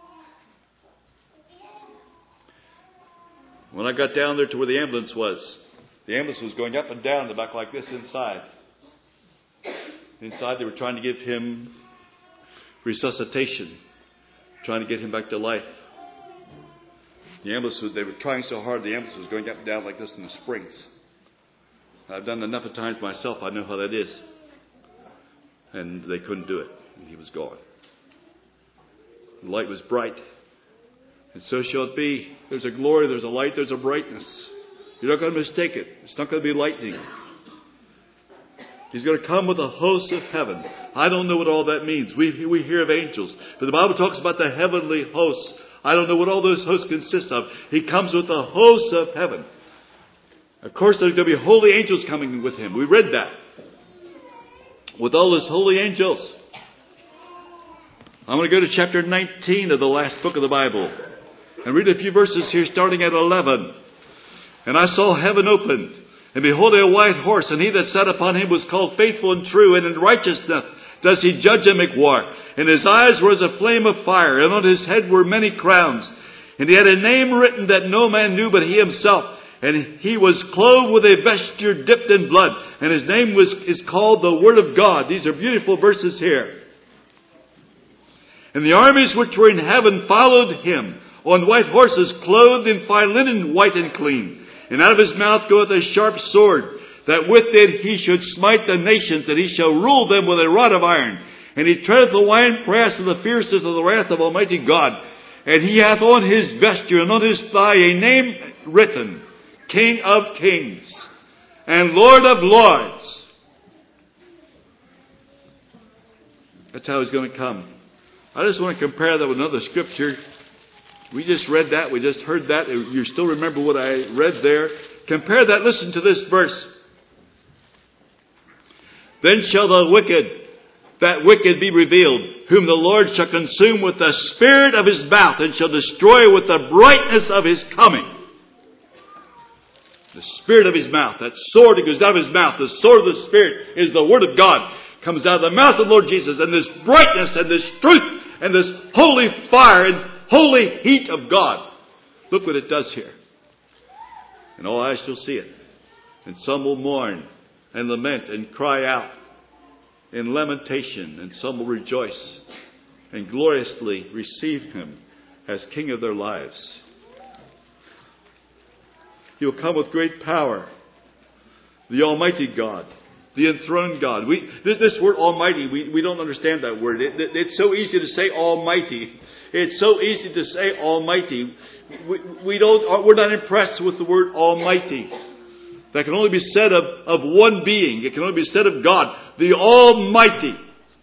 S1: When I got down there to where the ambulance was going up and down the back like this inside. Inside they were trying to give him resuscitation, trying to get him back to life. They were trying so hard, the ambulance was going up and down like this in the springs. I've done it enough of times myself, I know how that is. And they couldn't do it, and he was gone. The light was bright. And so shall it be. There's a glory, there's a light, there's a brightness. You're not going to mistake it. It's not going to be lightning. He's going to come with a host of heaven. I don't know what all that means. We hear of angels. But the Bible talks about the heavenly hosts. I don't know what all those hosts consist of. He comes with the hosts of heaven. Of course, there's going to be holy angels coming with Him. We read that. With all His holy angels. I'm going to go to chapter 19 of the last book of the Bible. And read a few verses here starting at 11. And I saw heaven opened, and behold a white horse, and he that sat upon him was called Faithful and True, and in righteousness does he judge and make war. And his eyes were as a flame of fire, and on his head were many crowns. And he had a name written that no man knew but he himself. And he was clothed with a vesture dipped in blood, and his name is called the Word of God. These are beautiful verses here. And the armies which were in heaven followed him, on white horses, clothed in fine linen, white and clean. And out of his mouth goeth a sharp sword, that with it he should smite the nations, and he shall rule them with a rod of iron. And he treadeth the winepress of the fierceness of the wrath of Almighty God. And he hath on his vesture and on his thigh a name written, King of kings and Lord of lords. That's how He's going to come. I just want to compare that with another scripture. We just read that. We just heard that. You still remember what I read there. Compare that. Listen to this verse. Then shall that wicked be revealed, whom the Lord shall consume with the spirit of His mouth, and shall destroy with the brightness of His coming. The spirit of His mouth, that sword that goes out of His mouth, the sword of the Spirit is the Word of God, comes out of the mouth of the Lord Jesus, and this brightness and this truth and this holy fire and holy heat of God. Look what it does here. And all eyes shall see it. And some will mourn and lament and cry out in lamentation. And some will rejoice and gloriously receive Him as King of their lives. He will come with great power. The Almighty God. The enthroned God. This word Almighty, we don't understand that word. It's so easy to say Almighty. It's so easy to say Almighty. We're not impressed with the word Almighty. That can only be said of one being. It can only be said of God, the Almighty.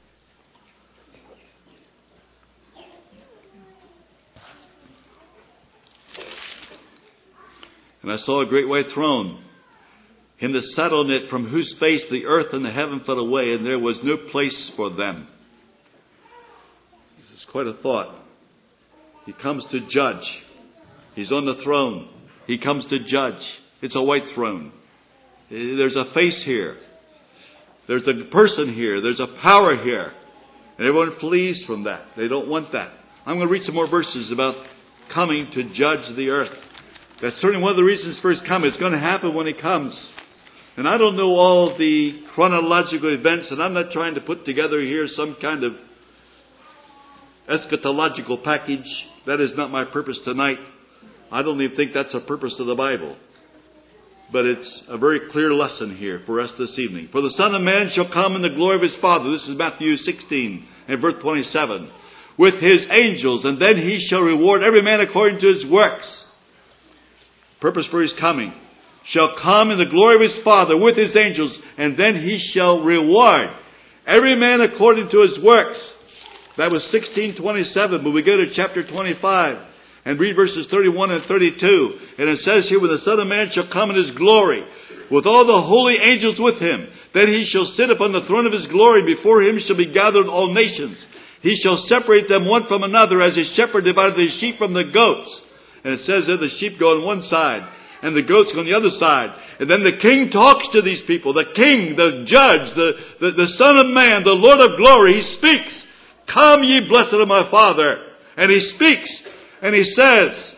S1: And I saw a great white throne. Him that sat on it, from whose face the earth and the heaven fled away, and there was no place for them. This is quite a thought. He comes to judge. He's on the throne. He comes to judge. It's a white throne. There's a face here. There's a person here. There's a power here. And everyone flees from that. They don't want that. I'm going to read some more verses about coming to judge the earth. That's certainly one of the reasons for His coming. It's going to happen when He comes. And I don't know all the chronological events, and I'm not trying to put together here some kind of eschatological package. That is not my purpose tonight. I don't even think that's the purpose of the Bible. But it's a very clear lesson here for us this evening. For the Son of Man shall come in the glory of His Father. This is Matthew 16 and verse 27. With His angels, and then He shall reward every man according to his works. Purpose for His coming. Shall come in the glory of His Father with His angels, and then He shall reward every man according to his works. That was 16:27, but we go to chapter 25 and read verses 31 and 32. And it says here, when the Son of Man shall come in His glory, with all the holy angels with Him, then He shall sit upon the throne of His glory, and before Him shall be gathered all nations. He shall separate them one from another, as a shepherd divided the sheep from the goats. And it says there, the sheep go on one side, and the goats go on the other side. And then the King talks to these people. The King, the Judge, the Son of Man, the Lord of glory. He speaks. Come, ye blessed of my Father. And He speaks. And He says,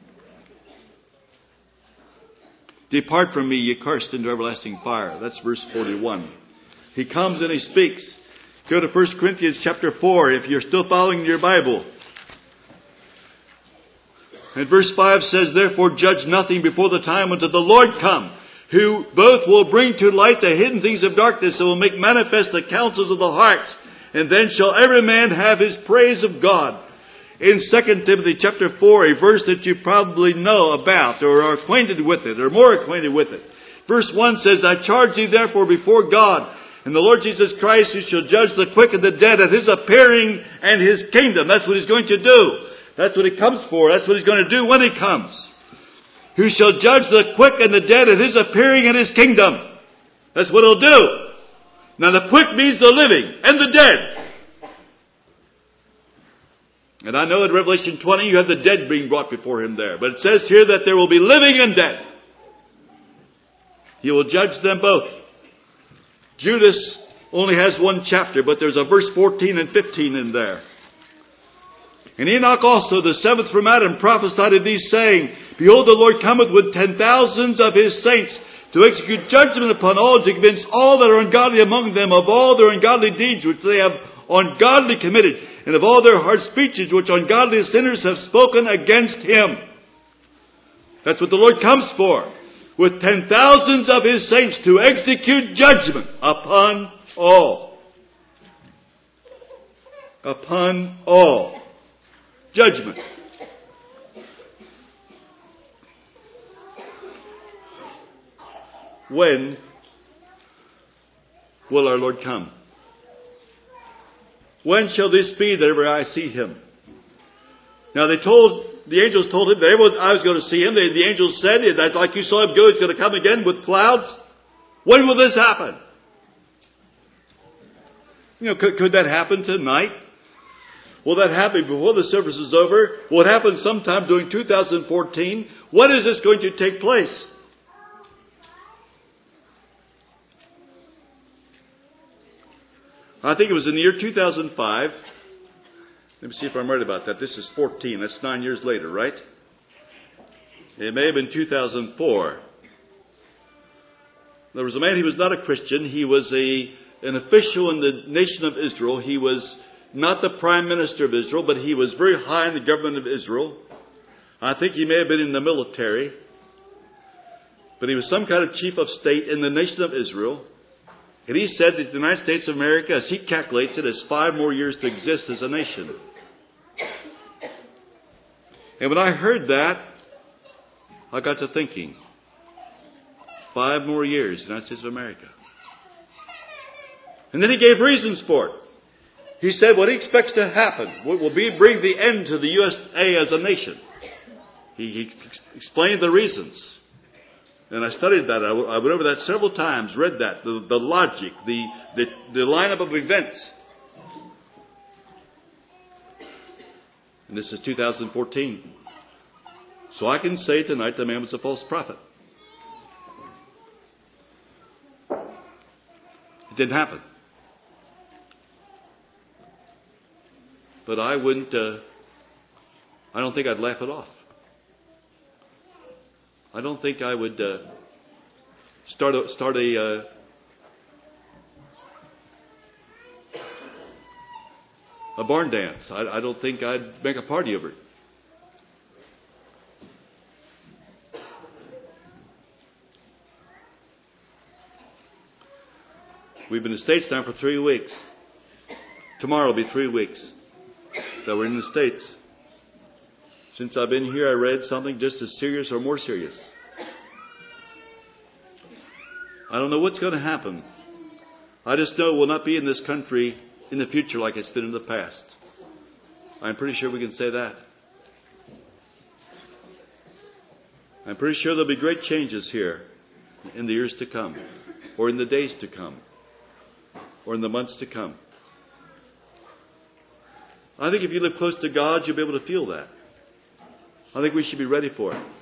S1: depart from me, ye cursed, into everlasting fire. That's verse 41. He comes and He speaks. Go to 1 Corinthians chapter 4 if you're still following your Bible. And verse 5 says, therefore judge nothing before the time until the Lord come, who both will bring to light the hidden things of darkness and will make manifest the counsels of the hearts. And then shall every man have his praise of God. In 2 Timothy chapter 4, a verse that you probably know about or are acquainted with it or more acquainted with it. Verse 1 says, I charge thee therefore before God and the Lord Jesus Christ, who shall judge the quick and the dead at His appearing and His kingdom. That's what He's going to do. That's what He comes for. That's what He's going to do when He comes. Who shall judge the quick and the dead at His appearing in His kingdom. That's what He'll do. Now the quick means the living and the dead. And I know in Revelation 20 you have the dead being brought before Him there. But it says here that there will be living and dead. He will judge them both. Judas only has one chapter, but there's a verse 14 and 15 in there. And Enoch also, the seventh from Adam, prophesied of these, saying, behold, the Lord cometh with 10,000s of His saints, to execute judgment upon all, to convince all that are ungodly among them of all their ungodly deeds which they have ungodly committed, and of all their hard speeches which ungodly sinners have spoken against Him. That's what the Lord comes for. With 10,000s of His saints to execute judgment upon all. Upon all. Judgment. When will our Lord come? When shall this be that ever I see him? Now the angels told him that I was going to see him. The angels said that like you saw him go, he's going to come again with clouds. When will this happen? Could that happen tonight? Will that happen before the service is over? Will it happen sometime during 2014? When is this going to take place? I think it was in the year 2005. Let me see if I'm right about that. This is 14. That's 9 years later, right? It may have been 2004. There was a man, he was not a Christian. He was an official in the nation of Israel. He was not the prime minister of Israel, but he was very high in the government of Israel. I think he may have been in the military. But he was some kind of chief of state in the nation of Israel. And he said that the United States of America, as he calculates it, has 5 more years to exist as a nation. And when I heard that, I got to thinking, 5 more years, United States of America. And then he gave reasons for it. He said what he expects to happen will bring the end to the USA as a nation. He explained the reasons. And I studied that. I went over that several times, read that, the logic, the lineup of events. And this is 2014. So I can say tonight the man was a false prophet. It didn't happen. But I don't think I'd laugh it off. I don't think I would start a barn dance. I don't think I'd make a party over it. We've been in the States now for 3 weeks. Tomorrow will be 3 weeks that we're in the States. Since I've been here, I read something just as serious or more serious. I don't know what's going to happen. I just know it will not be in this country in the future like it's been in the past. I'm pretty sure we can say that. I'm pretty sure there'll be great changes here in the years to come, or in the days to come, or in the months to come. I think if you live close to God, you'll be able to feel that. I think we should be ready for it.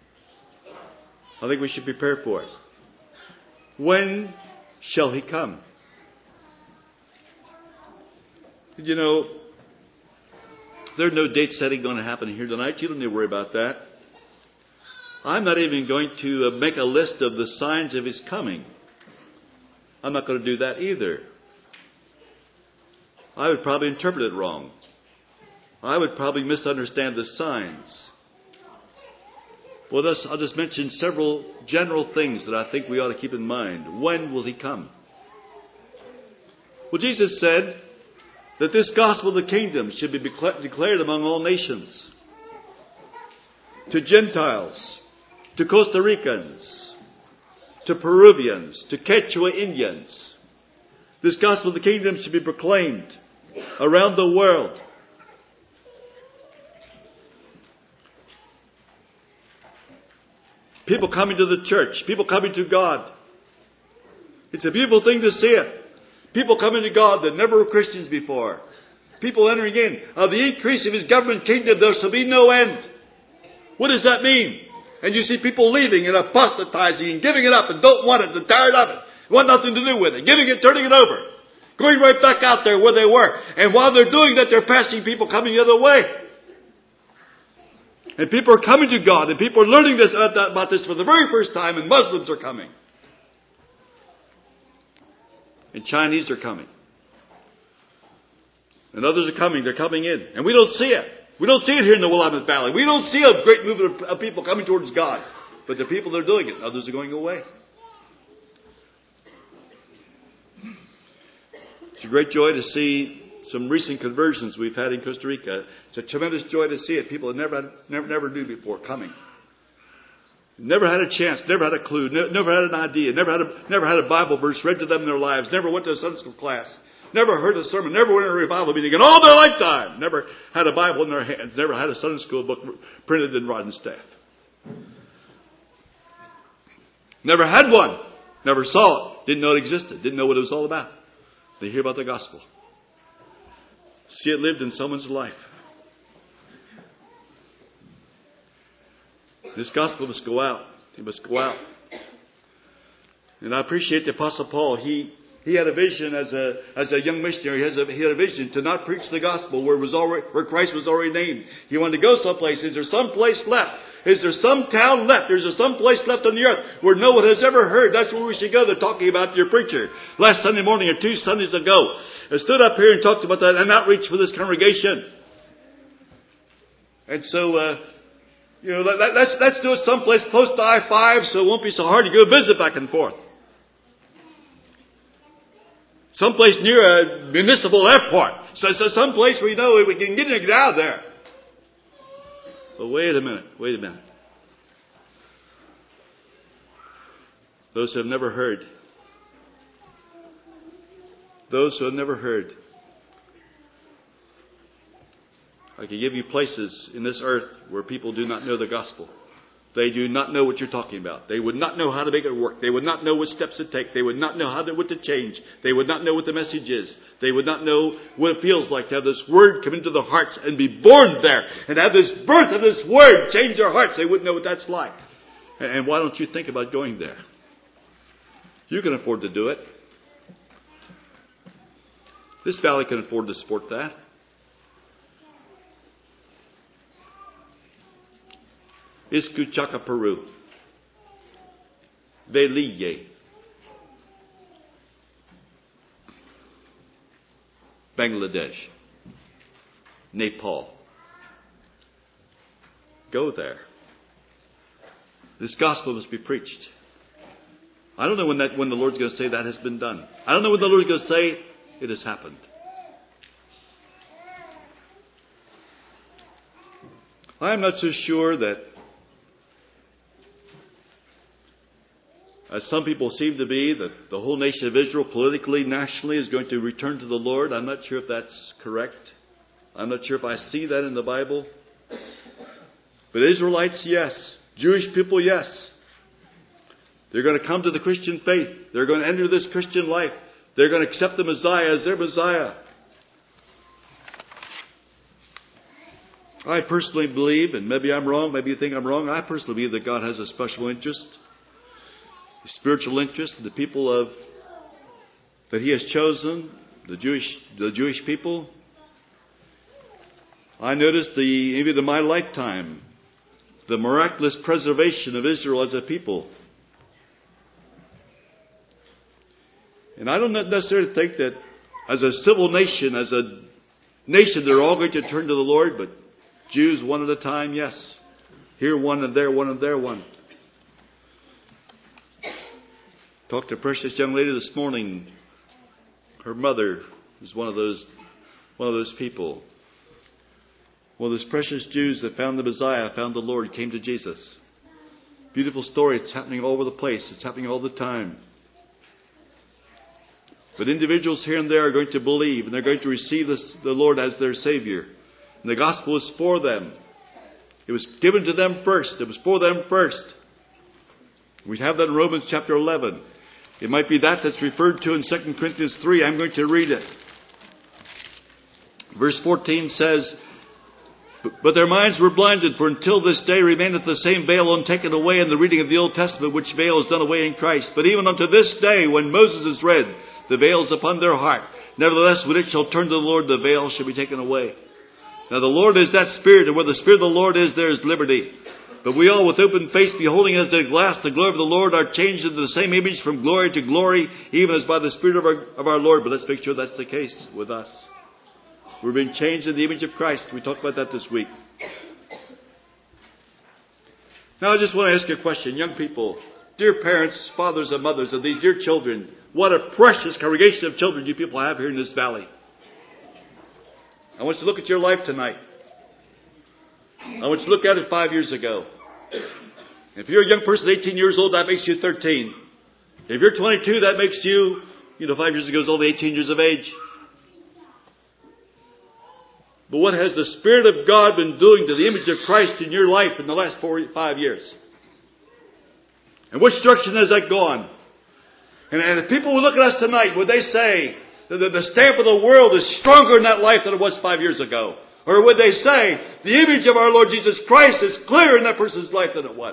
S1: I think we should prepare for it. When shall He come? You know, there's no date setting going to happen here tonight. You don't need to worry about that. I'm not even going to make a list of the signs of His coming. I'm not going to do that either. I would probably interpret it wrong. I would probably misunderstand the signs. Well, I'll just mention several general things that I think we ought to keep in mind. When will He come? Well, Jesus said that this gospel of the kingdom should be declared among all nations. To Gentiles, to Costa Ricans, to Peruvians, to Quechua Indians. This gospel of the kingdom should be proclaimed around the world. People coming to the church. People coming to God. It's a beautiful thing to see it. People coming to God that never were Christians before. People entering in. Of the increase of His government kingdom, there shall be no end. What does that mean? And you see people leaving and apostatizing and giving it up and don't want it and tired of it. Want nothing to do with it. Giving it, turning it over. Going right back out there where they were. And while they're doing that, they're passing people coming the other way. And people are coming to God, and people are learning about this for the very first time, and Muslims are coming. And Chinese are coming. And others are coming. They're coming in. And we don't see it. We don't see it here in the Willamette Valley. We don't see a great movement of people coming towards God. But the people that are doing it, others are going away. It's a great joy to see some recent conversions we've had in Costa Rica. It's a tremendous joy to see it. People that never knew before coming. Never had a chance, never had a clue, never had an idea, never had a Bible verse read to them in their lives, never went to a Sunday school class, never heard a sermon, never went to a revival meeting in all their lifetime, never had a Bible in their hands, never had a Sunday school book printed in rod and staff. Never had one, never saw it, didn't know it existed, didn't know what it was all about. They hear about the gospel. See it lived in someone's life. This gospel must go out. It must go out. And I appreciate the Apostle Paul. He had a vision as a young missionary. He had a vision to not preach the gospel where Christ was already named. He wanted to go someplace. Is there some place left? Is there some town left? Is there some place left on the earth where no one has ever heard? That's where we should go. They're talking about your preacher. Last Sunday morning or 2 Sundays ago, I stood up here and talked about that, an outreach for this congregation. And so, let's do it someplace close to I-5 so it won't be so hard to go visit back and forth. Someplace near a municipal airport. So someplace where we can get in and get out of there. But wait a minute. Those who have never heard. I can give you places in this earth where people do not know the gospel. They do not know what you're talking about. They would not know how to make it work. They would not know what steps to take. They would not know what to change. They would not know what the message is. They would not know what it feels like to have this word come into their hearts and be born there. And have this birth of this word change their hearts. They wouldn't know what that's like. And why don't you think about going there? You can afford to do it. This valley can afford to support that. Escuchaca, Peru. Velille. Bangladesh. Nepal. Go there. This gospel must be preached. I don't know when the Lord's going to say that has been done. I don't know when the Lord's going to say it has happened. I am not so sure that, as some people seem to be, that the whole nation of Israel politically, nationally is going to return to the Lord. I'm not sure if that's correct. I'm not sure if I see that in the Bible. But Israelites, yes. Jewish people, yes. They're going to come to the Christian faith. They're going to enter this Christian life. They're going to accept the Messiah as their Messiah. I personally believe, and maybe I'm wrong, maybe you think I'm wrong, I personally believe that God has a special interest, a spiritual interest in the people that He has chosen, the Jewish people. I noticed even in my lifetime, the miraculous preservation of Israel as a people. And I don't necessarily think that as a civil nation, they're all going to turn to the Lord, but Jews one at a time, yes. Here one and there one and there one. Talked to a precious young lady this morning. Her mother was one of those people. One of those precious Jews that found the Messiah, found the Lord, came to Jesus. Beautiful story. It's happening all over the place. It's happening all the time. But individuals here and there are going to believe, and they're going to receive the Lord as their Savior. And the gospel is for them. It was given to them first. It was for them first. We have that in Romans chapter 11. It might be that's referred to in 2 Corinthians 3. I'm going to read it. Verse 14 says, "But their minds were blinded, for until this day remaineth the same veil untaken away in the reading of the Old Testament, which veil is done away in Christ. But even unto this day, when Moses is read, the veil is upon their heart. Nevertheless, when it shall turn to the Lord, the veil shall be taken away." Now the Lord is that Spirit, and where the Spirit of the Lord is, there is liberty. But we all with open face, beholding as in a glass the glory of the Lord, are changed into the same image from glory to glory, even as by the Spirit of our Lord. But let's make sure that's the case with us. We're being changed in the image of Christ. We talked about that this week. Now I just want to ask you a question. Young people, dear parents, fathers and mothers of these dear children, what a precious congregation of children you people have here in this valley. I want you to look at your life tonight. I want you to look at it 5 years ago. If you're a young person, 18 years old, that makes you 13. If you're 22, that makes you, 5 years ago, is only 18 years of age. But what has the Spirit of God been doing to the image of Christ in your life in the last 4 or 5 years? And which direction has that gone? And if people will look at us tonight, would they say that the stamp of the world is stronger in that life than it was 5 years ago? Or would they say the image of our Lord Jesus Christ is clearer in that person's life than it was?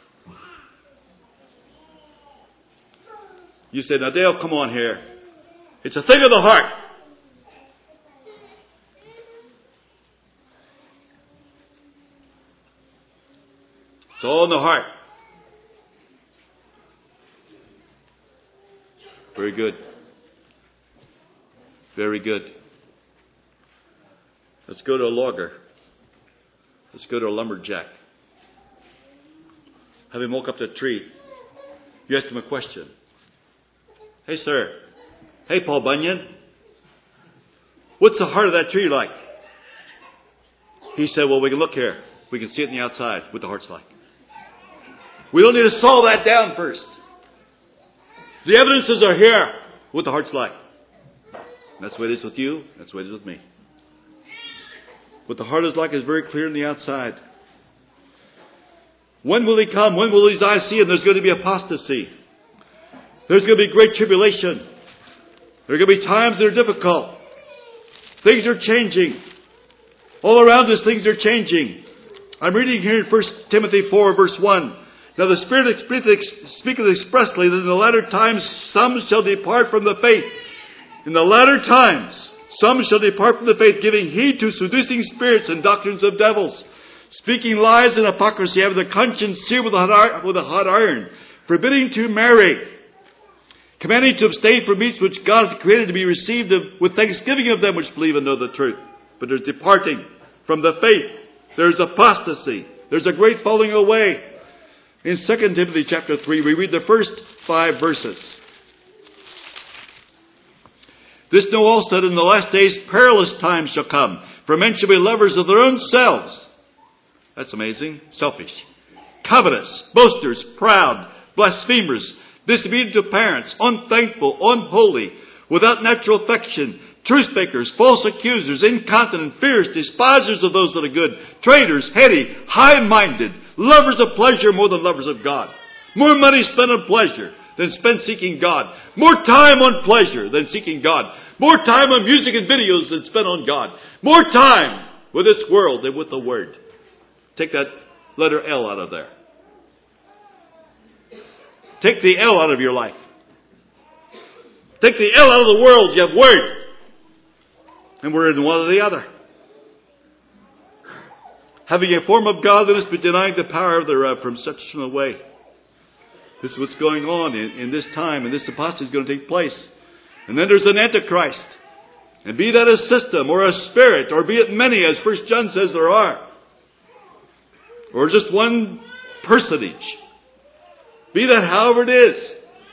S1: You say, now Dale, come on here. It's a thing of the heart. It's all in the heart. Very good. Very good. Let's go to a logger. Let's go to a lumberjack. Have him walk up to a tree. You ask him a question. Hey, sir. Hey, Paul Bunyan. What's the heart of that tree like? He said, well, we can look here. We can see it in the outside what the heart's like. We don't need to saw that down first. The evidences are here what the heart's like. That's the way it is with you. That's the way it is with me. What the heart is like is very clear on the outside. When will he come? When will his eyes see him? There's going to be apostasy. There's going to be great tribulation. There are going to be times that are difficult. Things are changing. All around us, things are changing. I'm reading here in 1 Timothy 4, verse 1. Now the Spirit speaketh expressly that in the latter times some shall depart from the faith. In the latter times some shall depart from the faith, giving heed to seducing spirits and doctrines of devils, speaking lies and hypocrisy, having the conscience seared with a hot iron, forbidding to marry, commanding to abstain from meats which God hath created to be received with thanksgiving of them which believe and know the truth. But there's departing from the faith. There's apostasy. There's a great falling away. In 2 Timothy chapter 3, we read the first 5 verses. This know also that in the last days perilous times shall come, for men shall be lovers of their own selves. That's amazing. Selfish. Covetous, boasters, proud, blasphemers, disobedient to parents, unthankful, unholy, without natural affection, truce breakers, false accusers, incontinent, fierce, despisers of those that are good, traitors, heady, high-minded, lovers of pleasure more than lovers of God. More money spent on pleasure than spent seeking God. More time on pleasure than seeking God. More time on music and videos than spent on God. More time with this world than with the Word. Take that letter L out of there. Take the L out of your life. Take the L out of the world. You have Word. And we're in one or the other. Having a form of godliness but denying the power thereof, from such turn away. This is what's going on in this time, and this apostasy is going to take place. And then there's an Antichrist. And be that a system or a spirit, or be it many, as 1 John says there are. Or just one personage. Be that however it is.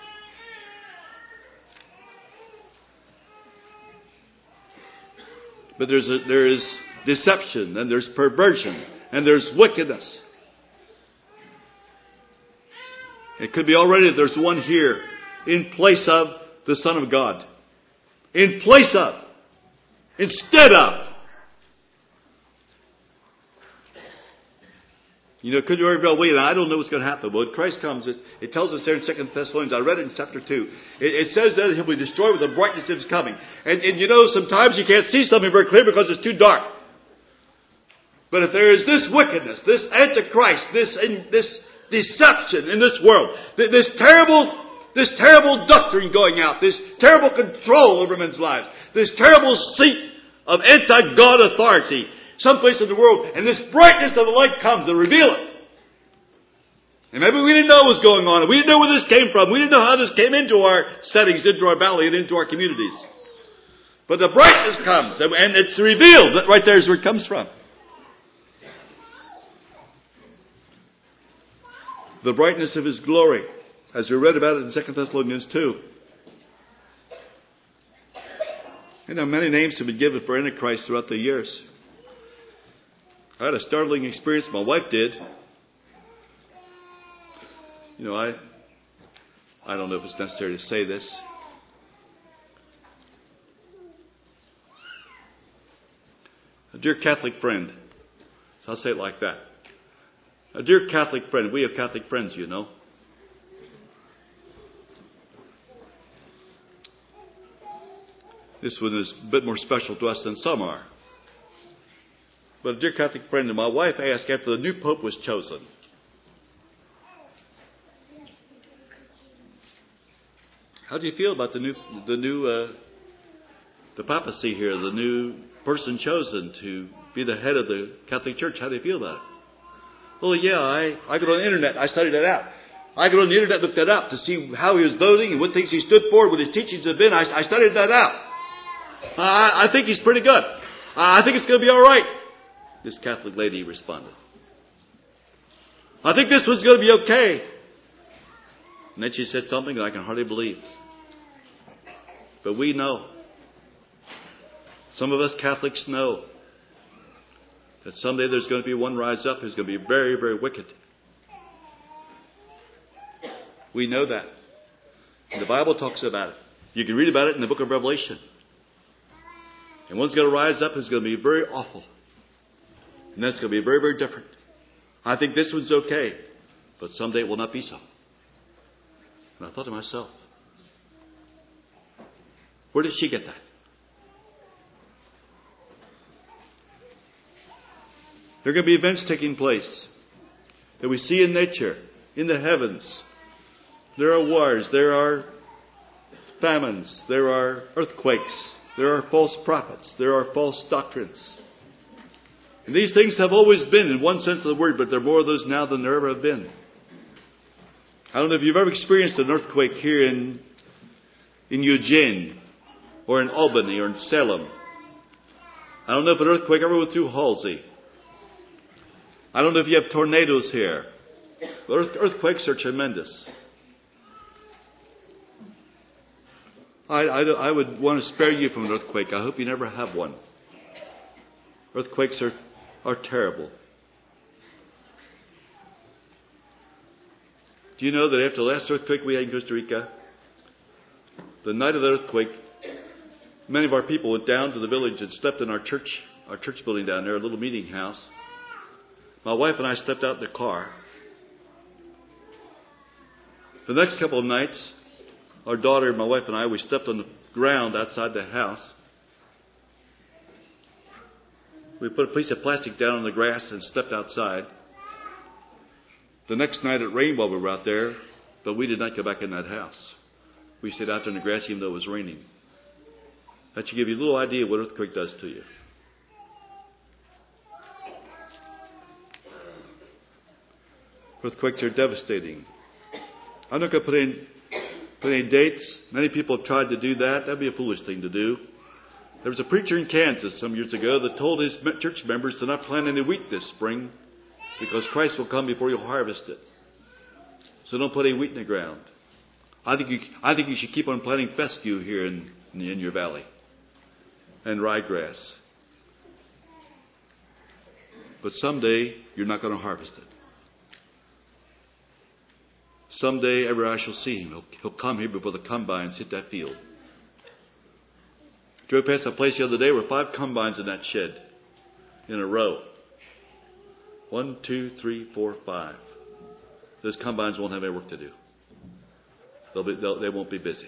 S1: But there is deception, and there's perversion, and there's wickedness. It could be already that there's one here in place of the Son of God. In place of. Instead of. It could very well be, I don't know what's going to happen. But when Christ comes, it tells us there in 2 Thessalonians, I read it in chapter 2. It says that he'll be destroyed with the brightness of his coming. And sometimes you can't see something very clear because it's too dark. But if there is this wickedness, this Antichrist, this deception in this world, this terrible doctrine going out, this terrible control over men's lives, this terrible seat of anti-God authority, someplace in the world, and this brightness of the light comes to reveal it. And maybe we didn't know what was going on, and we didn't know where this came from. We didn't know how this came into our settings, into our valley, and into our communities. But the brightness comes, and it's revealed that right there is where it comes from. The brightness of His glory, as we read about it in 2 Thessalonians 2. Many names have been given for Antichrist throughout the years. I had a startling experience. My wife did. You know, I don't know if it's necessary to say this. A dear Catholic friend, so I'll say it like that. A dear Catholic friend, we have Catholic friends, you know. This one is a bit more special to us than some are. But a dear Catholic friend of my wife asked after the new Pope was chosen, how do you feel about the papacy here, the new person chosen to be the head of the Catholic Church? How do you feel about it? Well, yeah, I got on the internet. I studied that out. I got on the internet, looked that up to see how he was voting and what things he stood for, what his teachings have been. I studied that out. I think he's pretty good. I think it's going to be all right. This Catholic lady responded. I think this one's going to be okay. And then she said something that I can hardly believe. But we know. Some of us Catholics know that someday there's going to be one rise up who's going to be very, very wicked. We know that. And the Bible talks about it. You can read about it in the book of Revelation. And one's going to rise up who's going to be very awful. And that's going to be very, very different. I think this one's okay. But someday it will not be so. And I thought to myself, where did she get that? There are going to be events taking place that we see in nature, in the heavens. There are wars, there are famines, there are earthquakes, there are false prophets, there are false doctrines. And these things have always been in one sense of the word, but there are more of those now than there ever have been. I don't know if you've ever experienced an earthquake here in Eugene, or in Albany, or in Salem. I don't know if an earthquake ever went through Halsey. I don't know if you have tornadoes here. But earthquakes are tremendous. I would want to spare you from an earthquake. I hope you never have one. Earthquakes are terrible. Do you know that after the last earthquake we had in Costa Rica, the night of the earthquake, many of our people went down to the village and slept in our church building down there, a little meeting house. My wife and I stepped out in the car. The next couple of nights, our daughter, my wife and I, we stepped on the ground outside the house. We put a piece of plastic down on the grass and stepped outside. The next night it rained while we were out there, but we did not go back in that house. We stayed out there in the grass even though it was raining. That should give you a little idea of what earthquake does to you. Earthquakes are devastating. I'm not going to put any dates. Many people have tried to do that. That'd be a foolish thing to do. There was a preacher in Kansas some years ago that told his church members to not plant any wheat this spring because Christ will come before you'll harvest it. So don't put any wheat in the ground. I think you should keep on planting fescue here in your valley and ryegrass. But someday you're not going to harvest it. Someday every eye shall see him. He'll come here before the combines hit that field. Drove past a place the other day where 5 combines in that shed in a row. 1, 2, 3, 4, 5. Those combines won't have any work to do. They won't be busy.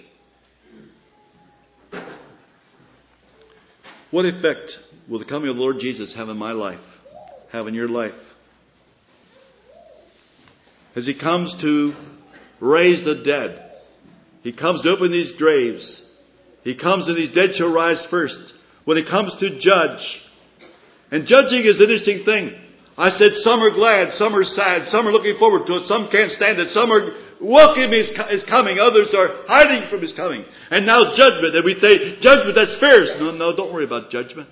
S1: What effect will the coming of the Lord Jesus have in my life? Have in your life? As He comes to raise the dead. He comes to open these graves. He comes and these dead shall rise first. When He comes to judge. And judging is an interesting thing. I said some are glad, some are sad, some are looking forward to it, some can't stand it, some are welcome His coming, others are hiding from His coming. And now judgment. And we say, judgment, that's fierce. No, don't worry about judgment.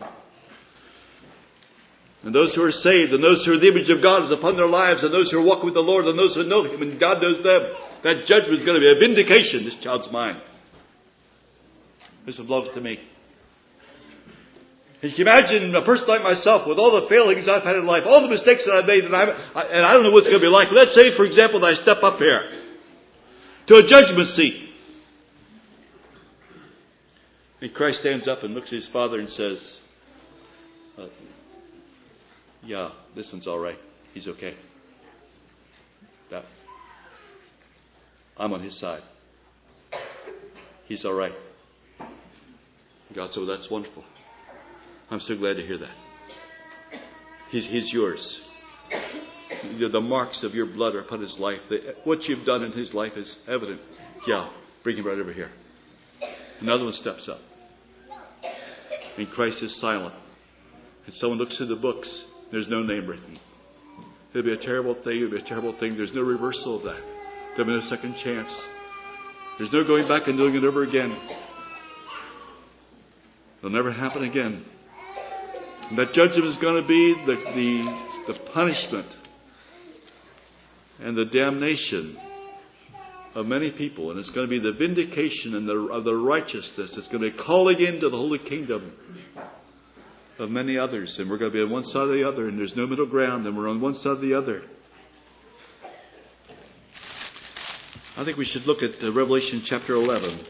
S1: And those who are saved, and those who are the image of God is upon their lives, and those who are walking with the Lord, and those who know Him, and God knows them, that judgment is going to be a vindication. This child's mine. This belongs to me. And you can imagine a person like myself with all the failings I've had in life, all the mistakes that I've made, and I don't know what it's going to be like. Let's say, for example, that I step up here to a judgment seat. And Christ stands up and looks at his Father and says, yeah, this one's all right. He's okay. I'm on his side. He's all right. God said, well, that's wonderful. I'm so glad to hear that. He's yours. The marks of your blood are upon his life. What you've done in his life is evident. Yeah, bring him right over here. Another one steps up. And Christ is silent. And someone looks through the books. There's no name written. It'll be a terrible thing. It'll be a terrible thing. There's no reversal of that. There'll be no second chance. There's no going back and doing it over again. It'll never happen again. And that judgment is going to be the punishment and the damnation of many people. And it's going to be the vindication of the righteousness. It's going to be calling into the holy kingdom of many others. And we're going to be on one side or the other. And there's no middle ground. And we're on one side or the other. I think we should look at Revelation chapter 11.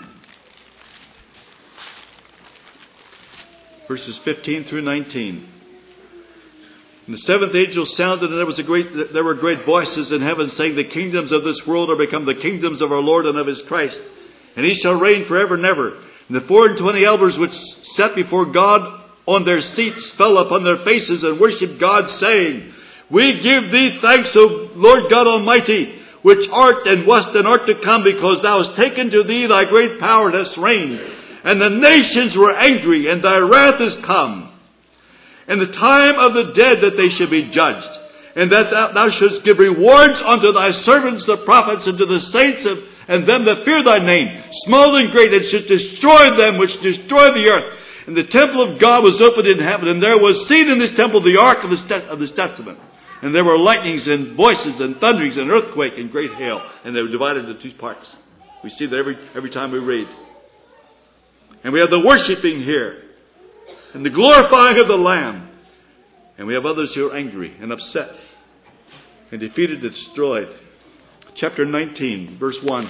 S1: Verses 15 through 19. And the seventh angel sounded, and there were great voices in heaven saying, the kingdoms of this world are become the kingdoms of our Lord and of his Christ. And he shall reign forever and ever. And the 24 elders which sat before God on their seats fell upon their faces and worshipped God, saying, we give thee thanks, O Lord God Almighty, which art and wast and art to come, because thou hast taken to thee thy great power and hast reigned. And the nations were angry, and thy wrath is come. And the time of the dead that they should be judged. And that thou shouldst give rewards unto thy servants the prophets, and to the saints and them that fear thy name, small and great, and should destroy them which destroy the earth. And the temple of God was opened in heaven, and there was seen in this temple the ark of his testament. And there were lightnings and voices and thunderings and earthquake and great hail. And they were divided into two parts. We see that every time we read. And we have the worshiping here. And the glorifying of the Lamb. And we have others who are angry and upset. And defeated and destroyed. Chapter 19, verse 1.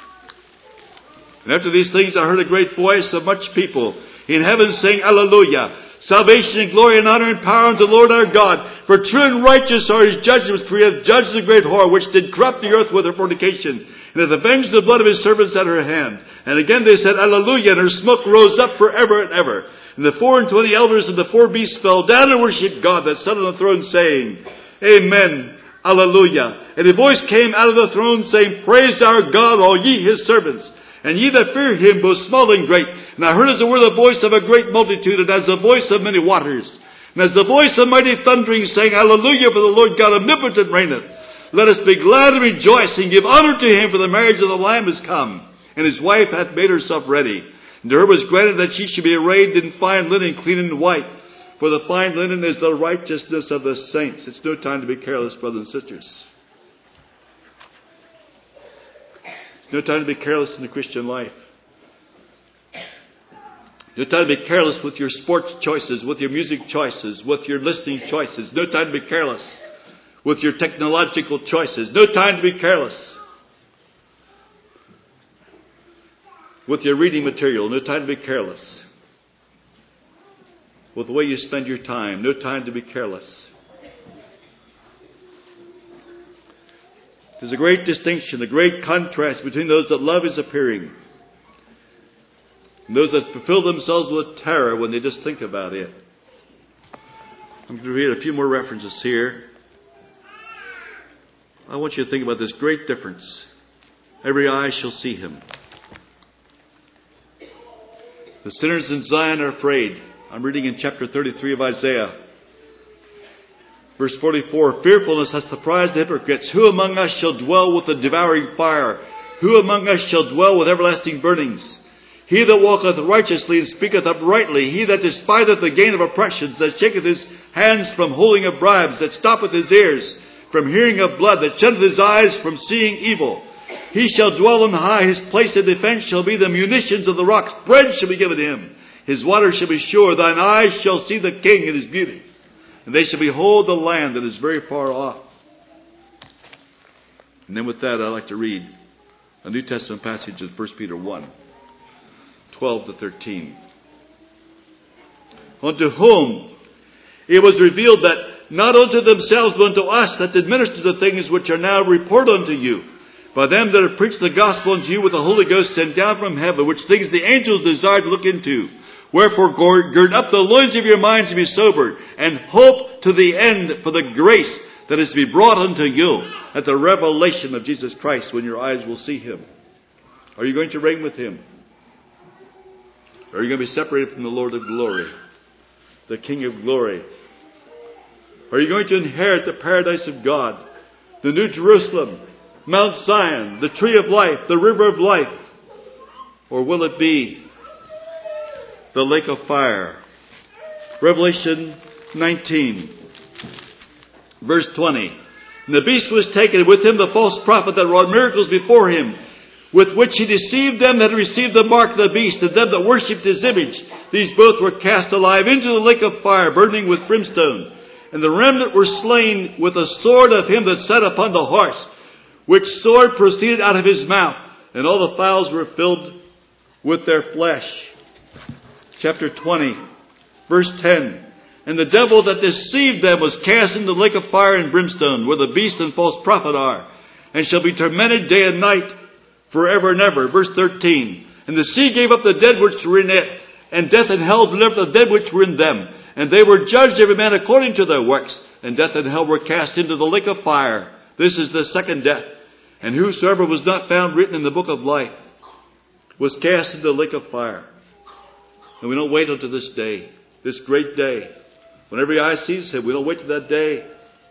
S1: And after these things I heard a great voice of much people in heaven saying, Alleluia! Salvation and glory and honor and power unto the Lord our God. For true and righteous are his judgments, for he hath judged the great whore, which did corrupt the earth with her fornication, and hath avenged the blood of his servants at her hand. And again they said, Alleluia, and her smoke rose up forever and ever. And the 24 elders and the 4 beasts fell down and worshipped God that sat on the throne, saying, Amen, Alleluia. And a voice came out of the throne, saying, Praise our God, all ye his servants, and ye that fear him, both small and great. And I heard as it were the voice of a great multitude, and as the voice of many waters. And as the voice of mighty thundering, saying, Hallelujah, for the Lord God omnipotent reigneth. Let us be glad and rejoice, and give honor to him, for the marriage of the Lamb is come, and his wife hath made herself ready. And to her was granted that she should be arrayed in fine linen, clean and white. For the fine linen is the righteousness of the saints. It's no time to be careless, brothers and sisters. It's no time to be careless in the Christian life. No time to be careless with your sports choices, with your music choices, with your listening choices. No time to be careless with your technological choices. No time to be careless with your reading material. No time to be careless with the way you spend your time. No time to be careless. There's a great distinction, a great contrast between those that love is appearing and those that fulfill themselves with terror when they just think about it. I'm going to read a few more references here. I want you to think about this great difference. Every eye shall see him. The sinners in Zion are afraid. I'm reading in chapter 33 of Isaiah. Verse 44, Fearfulness hath surprised the hypocrites. Who among us shall dwell with the devouring fire? Who among us shall dwell with everlasting burnings? He that walketh righteously and speaketh uprightly, he that despiseth the gain of oppressions, that shaketh his hands from holding of bribes, that stoppeth his ears from hearing of blood, that shutteth his eyes from seeing evil. He shall dwell on high, his place of defense shall be the munitions of the rocks. Bread shall be given him. His waters shall be sure. Thine eyes shall see the King in his beauty. And they shall behold the land that is very far off. And then with that, I'd like to read a New Testament passage in 1 Peter 1, 12 to 13. Unto whom it was revealed that not unto themselves, but unto us that did minister the things which are now reported unto you, by them that have preached the gospel unto you with the Holy Ghost sent down from heaven, which things the angels desire to look into. Wherefore gird up the loins of your minds and be sobered, and hope to the end for the grace that is to be brought unto you at the revelation of Jesus Christ, when your eyes will see Him. Are you going to reign with Him? Or are you going to be separated from the Lord of glory, the King of glory? Are you going to inherit the paradise of God, the New Jerusalem, Mount Zion, the tree of life, the river of life? Or will it be the lake of fire? Revelation 19, verse 20. And the beast was taken, and with him the false prophet that wrought miracles before him, with which he deceived them that received the mark of the beast, and them that worshipped his image. These both were cast alive into the lake of fire, burning with brimstone. And the remnant were slain with the sword of him that sat upon the horse, which sword proceeded out of his mouth, and all the fowls were filled with their flesh. Chapter 20, verse 10. And the devil that deceived them was cast into the lake of fire and brimstone, where the beast and false prophet are, and shall be tormented day and night forever and ever. Verse 13. And the sea gave up the dead which were in it, and death and hell delivered the dead which were in them. And they were judged every man according to their works. And death and hell were cast into the lake of fire. This is the second death. And whosoever was not found written in the book of life was cast into the lake of fire. And we don't wait until this day, this great day, when every eye sees Him. We don't wait till that day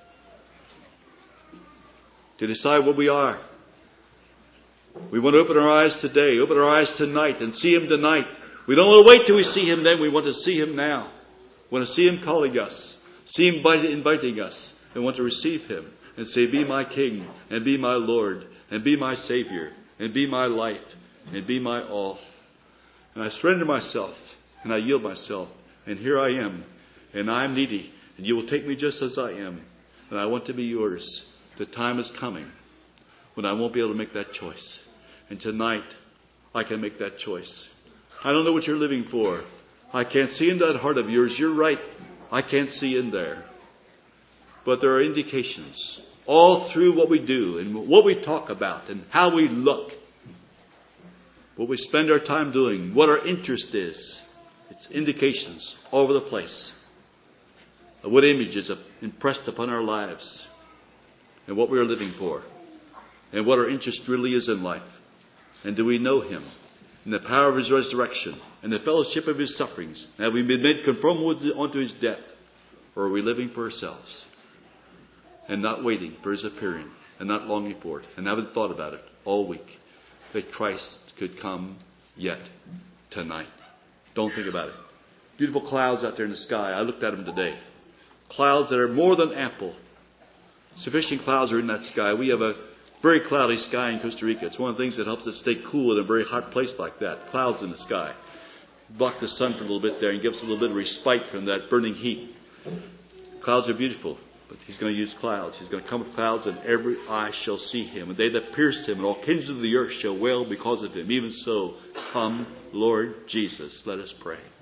S1: to decide what we are. We want to open our eyes today, open our eyes tonight, and see Him tonight. We don't want to wait till we see Him then. We want to see Him now. We want to see Him calling us, see Him inviting us, and want to receive Him and say, be my King, and be my Lord, and be my Savior, and be my life, and be my all. And I surrender myself, and I yield myself, and here I am, and I am needy, and you will take me just as I am, and I want to be yours. The time is coming when I won't be able to make that choice. And tonight, I can make that choice. I don't know what you're living for. I can't see in that heart of yours. You're right. I can't see in there. But there are indications all through what we do and what we talk about and how we look. What we spend our time doing, what our interest is. It's indications all over the place of what image is impressed upon our lives and what we are living for and what our interest really is in life. And do we know Him in the power of His resurrection and the fellowship of His sufferings? Have we been made conformable unto His death? Or are we living for ourselves and not waiting for His appearing and not longing for it and haven't thought about it all week that Christ could come yet tonight? Don't think about it. Beautiful clouds out there in the sky. I looked at them today. Clouds that are more than ample. Sufficient clouds are in that sky. We have a very cloudy sky in Costa Rica. It's one of the things that helps us stay cool in a very hot place like that. Clouds in the sky. Block the sun for a little bit there and give us a little bit of respite from that burning heat. Clouds are beautiful, but He's going to use clouds. He's going to come with clouds, and every eye shall see Him. And they that pierced Him, and all kings of the earth shall wail because of Him. Even so, come, Lord Jesus. Let us pray.